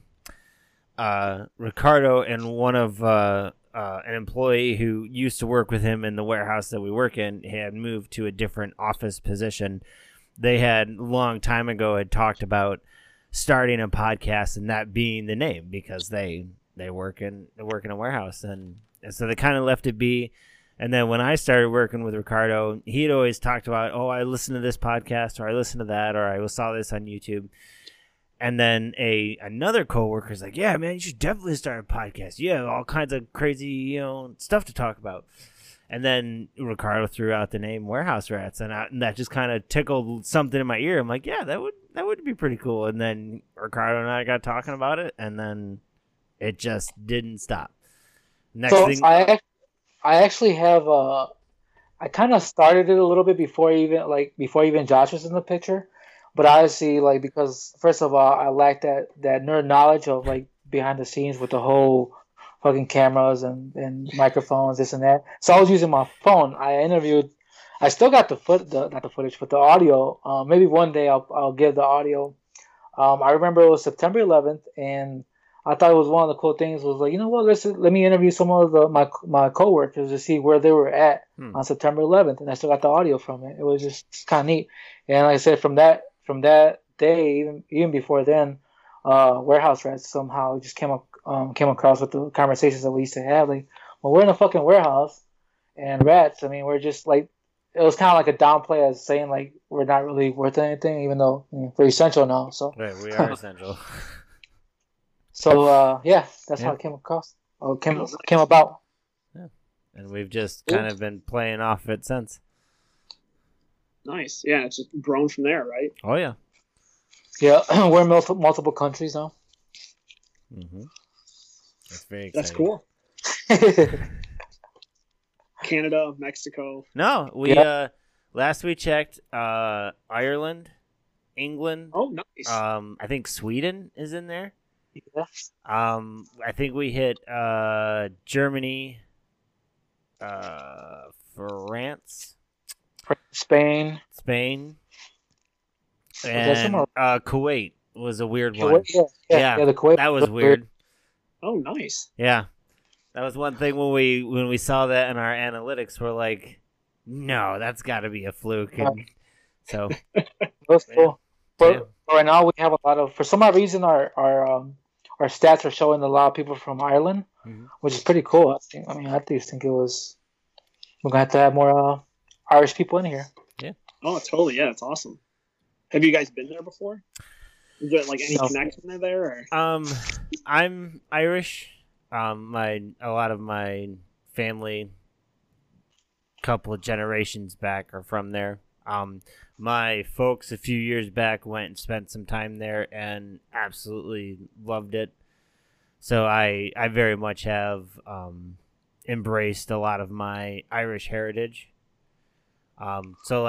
uh Ricardo and one of uh, uh an employee who used to work with him in the warehouse that we work in had moved to a different office position. They had a long time ago had talked about starting a podcast and that being the name because they they work in they work in a warehouse and, and so they kind of left it be. And then when I started working with Ricardo, he'd always talked about, oh, I listened to this podcast or I listened to that or I saw this on YouTube. And then a another coworker's like, yeah, man, you should definitely start a podcast. You have all kinds of crazy, you know, stuff to talk about. And then Ricardo threw out the name Warehouse Rats, and, I, and that just kind of tickled something in my ear. I'm like, yeah, that would that would be pretty cool. And then Ricardo and I got talking about it, and then it just didn't stop. Next so thing, I I actually have uh I kind of started it a little bit before even like before even Josh was in the picture, but honestly, like because first of all, I lack that that nerd knowledge of like behind the scenes with the whole fucking cameras and, and microphones, this and that. So I was using my phone. I interviewed. I still got the foot, the, not the footage, but the audio. Um, maybe one day I'll I'll give the audio. Um, I remember it was September eleventh, and I thought it was one of the cool things was like, you know what, let's let me interview some of the my my coworkers to see where they were at hmm. on September eleventh, and I still got the audio from it. It was just kind of neat. And like I said, from that from that day, even even before then, uh, Warehouse Rats somehow just came up. Um, came across with the conversations that we used to have. Like, well, we're in a fucking warehouse, and rats. I mean, we're just like, it was kind of like a downplay as saying like we're not really worth anything, even though I mean, we're essential now. So right, we are essential. So uh, yeah, that's yeah. how it came across. Or came came about. Yeah, and we've just kind of been playing off it since. Nice, yeah, it's just grown from there, right? Oh yeah, yeah. We're in multiple multiple countries now. Mm-hmm. That's very exciting. That's cool. Canada, Mexico. No, we yeah. uh last we checked, uh Ireland, England. Oh, nice. Um, I think Sweden is in there. Yes. Um, I think we hit uh Germany, uh France, Spain, Spain, and uh Kuwait was a weird one. Kuwait, yeah, yeah, yeah, yeah, the Kuwait that was weird. Oh, nice. Yeah. That was one thing when we when we saw that in our analytics, we're like, no, that's got to be a fluke. And so that's cool. But yeah. right now we have a lot of, for some odd reason, our our um, our stats are showing a lot of people from Ireland, mm-hmm. which is pretty cool. I think. I mean, I just think it was we're gonna have to have more uh, Irish people in here. Yeah. Oh, totally. Yeah, it's awesome. Have you guys been there before? Is there like any no. connection there? Or? Um, I'm Irish. Um, my a lot of my family, couple of generations back, are from there. Um, my folks a few years back went and spent some time there and absolutely loved it. So I I very much have um embraced a lot of my Irish heritage. Um, so like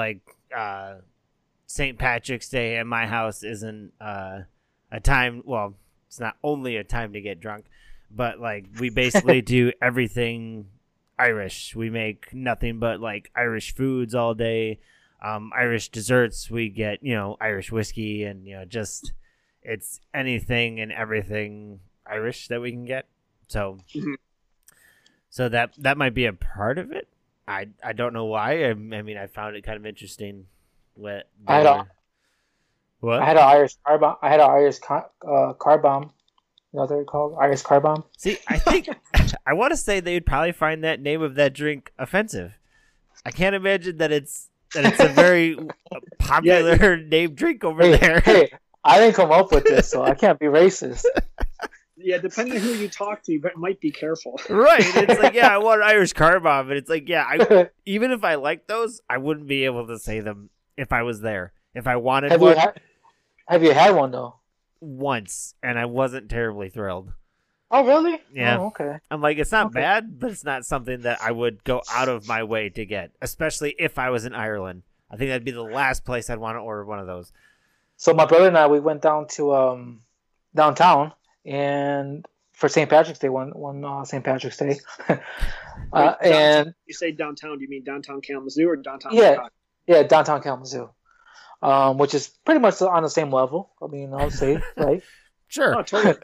uh, Saint Patrick's Day at my house isn't uh, a time. Well, it's not only a time to get drunk, but like we basically do everything Irish. We make nothing but like Irish foods all day, um, Irish desserts. We get, you know, Irish whiskey, and you know, just it's anything and everything Irish that we can get. So, mm-hmm. so that that might be a part of it. I I don't know why. I, I mean, I found it kind of interesting. What I had a, what I had an Irish car bomb. I had an Irish car, uh, car bomb. You know what they're called? Irish car bomb. See, I think I want to say they would probably find that name of that drink offensive. I can't imagine that it's that it's a very popular yeah. named drink over hey, there. Hey, I didn't come up with this, so I can't be racist. Yeah, depending on who you talk to, but might be careful. Right. It's like, yeah, I want an Irish car bomb, and it's like, yeah, I, even if I like those, I wouldn't be able to say them if I was there. If I wanted have one. You ha- have you had one, though? Once, and I wasn't terribly thrilled. Oh, really? Yeah. Oh, okay. I'm like, it's not okay. bad, but it's not something that I would go out of my way to get, especially if I was in Ireland. I think that'd be the last place I'd want to order one of those. So my brother and I, we went down to um, downtown, and for Saint Patrick's Day, one one uh, Saint Patrick's Day, uh, Wait, and you say downtown, do you mean downtown Kalamazoo or downtown? Yeah, Chicago? yeah, downtown Kalamazoo, um, which is pretty much on the same level. I mean, I would say, right? Sure. Oh, totally.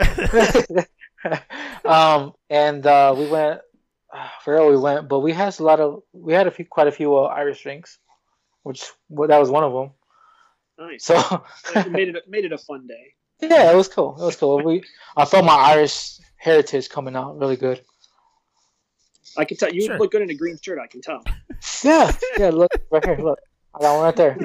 um, and uh, we went. I forget where we went, but we had a lot of. We had a few, quite a few uh, Irish drinks, which well, that was one of them. Nice. So it made it made it a fun day. Yeah, it was cool. It was cool. We I felt my Irish heritage coming out really good. I can tell you Sure. look good in a green shirt. I can tell. Yeah, yeah. Look right here. Look, I got one right there.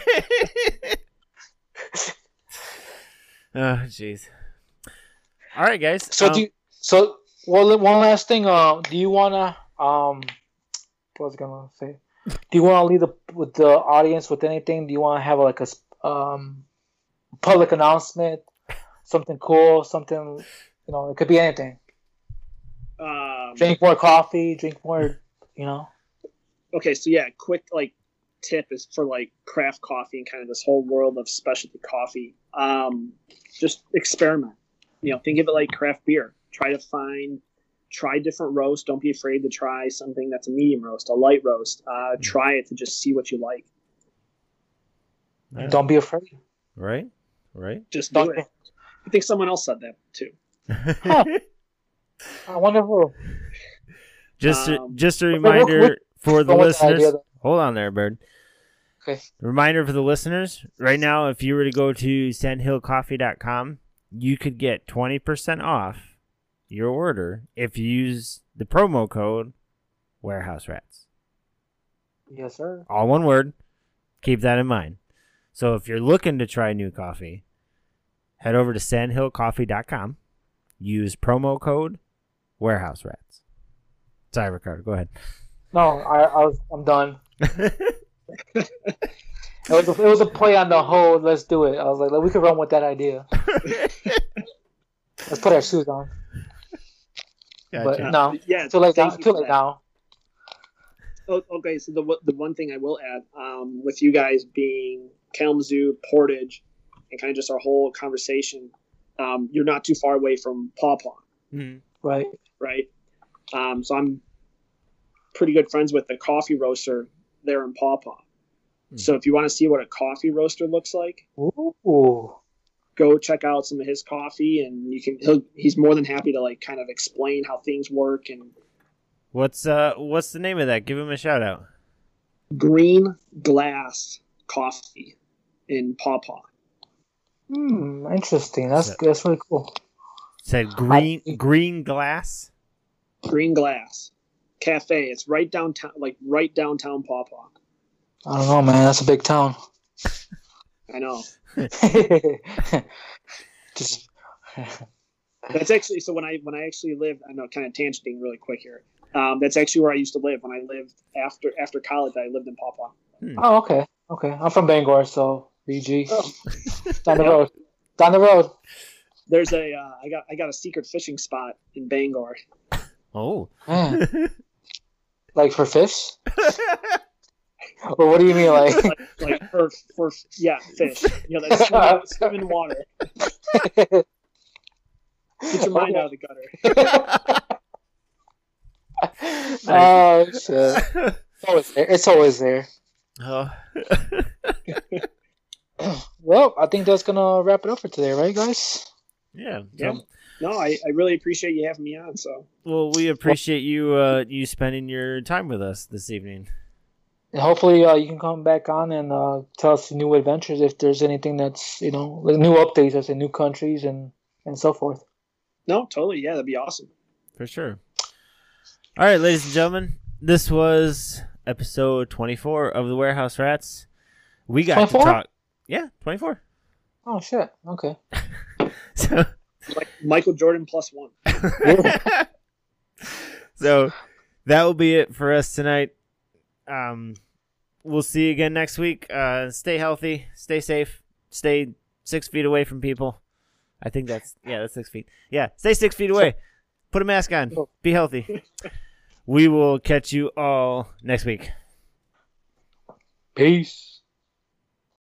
Oh, jeez. All right, guys. So um, do you, so. Well, one last thing. Um, do you wanna um, what was I gonna say? Do you want to leave the with the audience with anything? Do you want to have like a um, public announcement, something cool, something, you know, it could be anything. Um, Drink more coffee. Drink more, you know. Okay, so yeah, quick like tip is for like craft coffee and kind of this whole world of specialty coffee. Um, just experiment. You know, think of it like craft beer. Try to find, try different roasts. Don't be afraid to try something that's a medium roast, a light roast. Uh, try it to just see what you like. Yeah. Don't be afraid. Right, right. Just do it. I think someone else said that too. Huh. I wonder who. Just, a, Um, just a reminder for the Go with the listeners. idea, though. Hold on there, Bird. Okay. Reminder for the listeners. Right now, if you were to go to sandhill coffee dot com, you could get twenty percent off your order if you use the promo code Warehouse Rats. Yes, sir. All one word. Keep that in mind. So if you're looking to try new coffee, head over to sandhill coffee dot com. Use promo code Warehouse Rats. Sorry, Ricardo. Go ahead. No, I, I was. I'm done. It was, a, it was a play on the whole. Let's do it. I was like, we could run with that idea. Let's put our shoes on. Gotcha. But no, Yeah, too late thank now. you Too for late that. now. Oh, okay, so the the one thing I will add, um, with you guys being Kalamazoo, Portage, and kind of just our whole conversation, um, you're not too far away from Paw Paw, Mm. Right. right? Um, so I'm pretty good friends with the coffee roaster there in Paw Paw. Mm. So if you want to see what a coffee roaster looks like, Ooh. go check out some of his coffee, and you can. He'll, he's more than happy to like kind of explain how things work. And What's uh what's the name of that? Give him a shout out. Green Glass Coffee in Paw Paw. Hmm. Interesting. That's So- that's really cool. Said green green glass. Green Glass Cafe. It's right downtown, like right downtown Paw Paw. I don't know, man. That's a big town. I know. Just. That's actually so when I when I actually lived. I know, kind of tangenting really quick here. Um, that's actually where I used to live when I lived after after college. I lived in Paw Paw. Oh, okay. Okay. I'm from Bangor, so B G. Oh. Down the road. Down the road. There's a uh, I got I got a secret fishing spot in Bangor. Oh. Man. Like for fish? Well, what do you mean, like? like, like for for yeah, fish. You know, that swim, swim in water. Get your mind out of the gutter. Oh shit! It's always there. It's always there. Oh. Well, I think that's gonna wrap it up for today, right, guys? Yeah. Yeah. So, No, I, I really appreciate you having me on. So. well, we appreciate you uh, you spending your time with us this evening. And hopefully, uh, you can come back on and uh, tell us new adventures if there's anything that's you know like new updates, as in new countries and and so forth. No, totally. Yeah, that'd be awesome. For sure. All right, ladies and gentlemen, this was episode twenty-four of the Warehouse Rats. We got twenty-four? to talk. Yeah, twenty-four. Oh shit! Okay. So, Like Michael Jordan plus one. so that will be it for us tonight. Um, we'll see you again next week. Uh, stay healthy, stay safe, stay six feet away from people. I think that's yeah, that's six feet. Yeah, stay six feet away. Put a mask on. Be healthy. We will catch you all next week. Peace.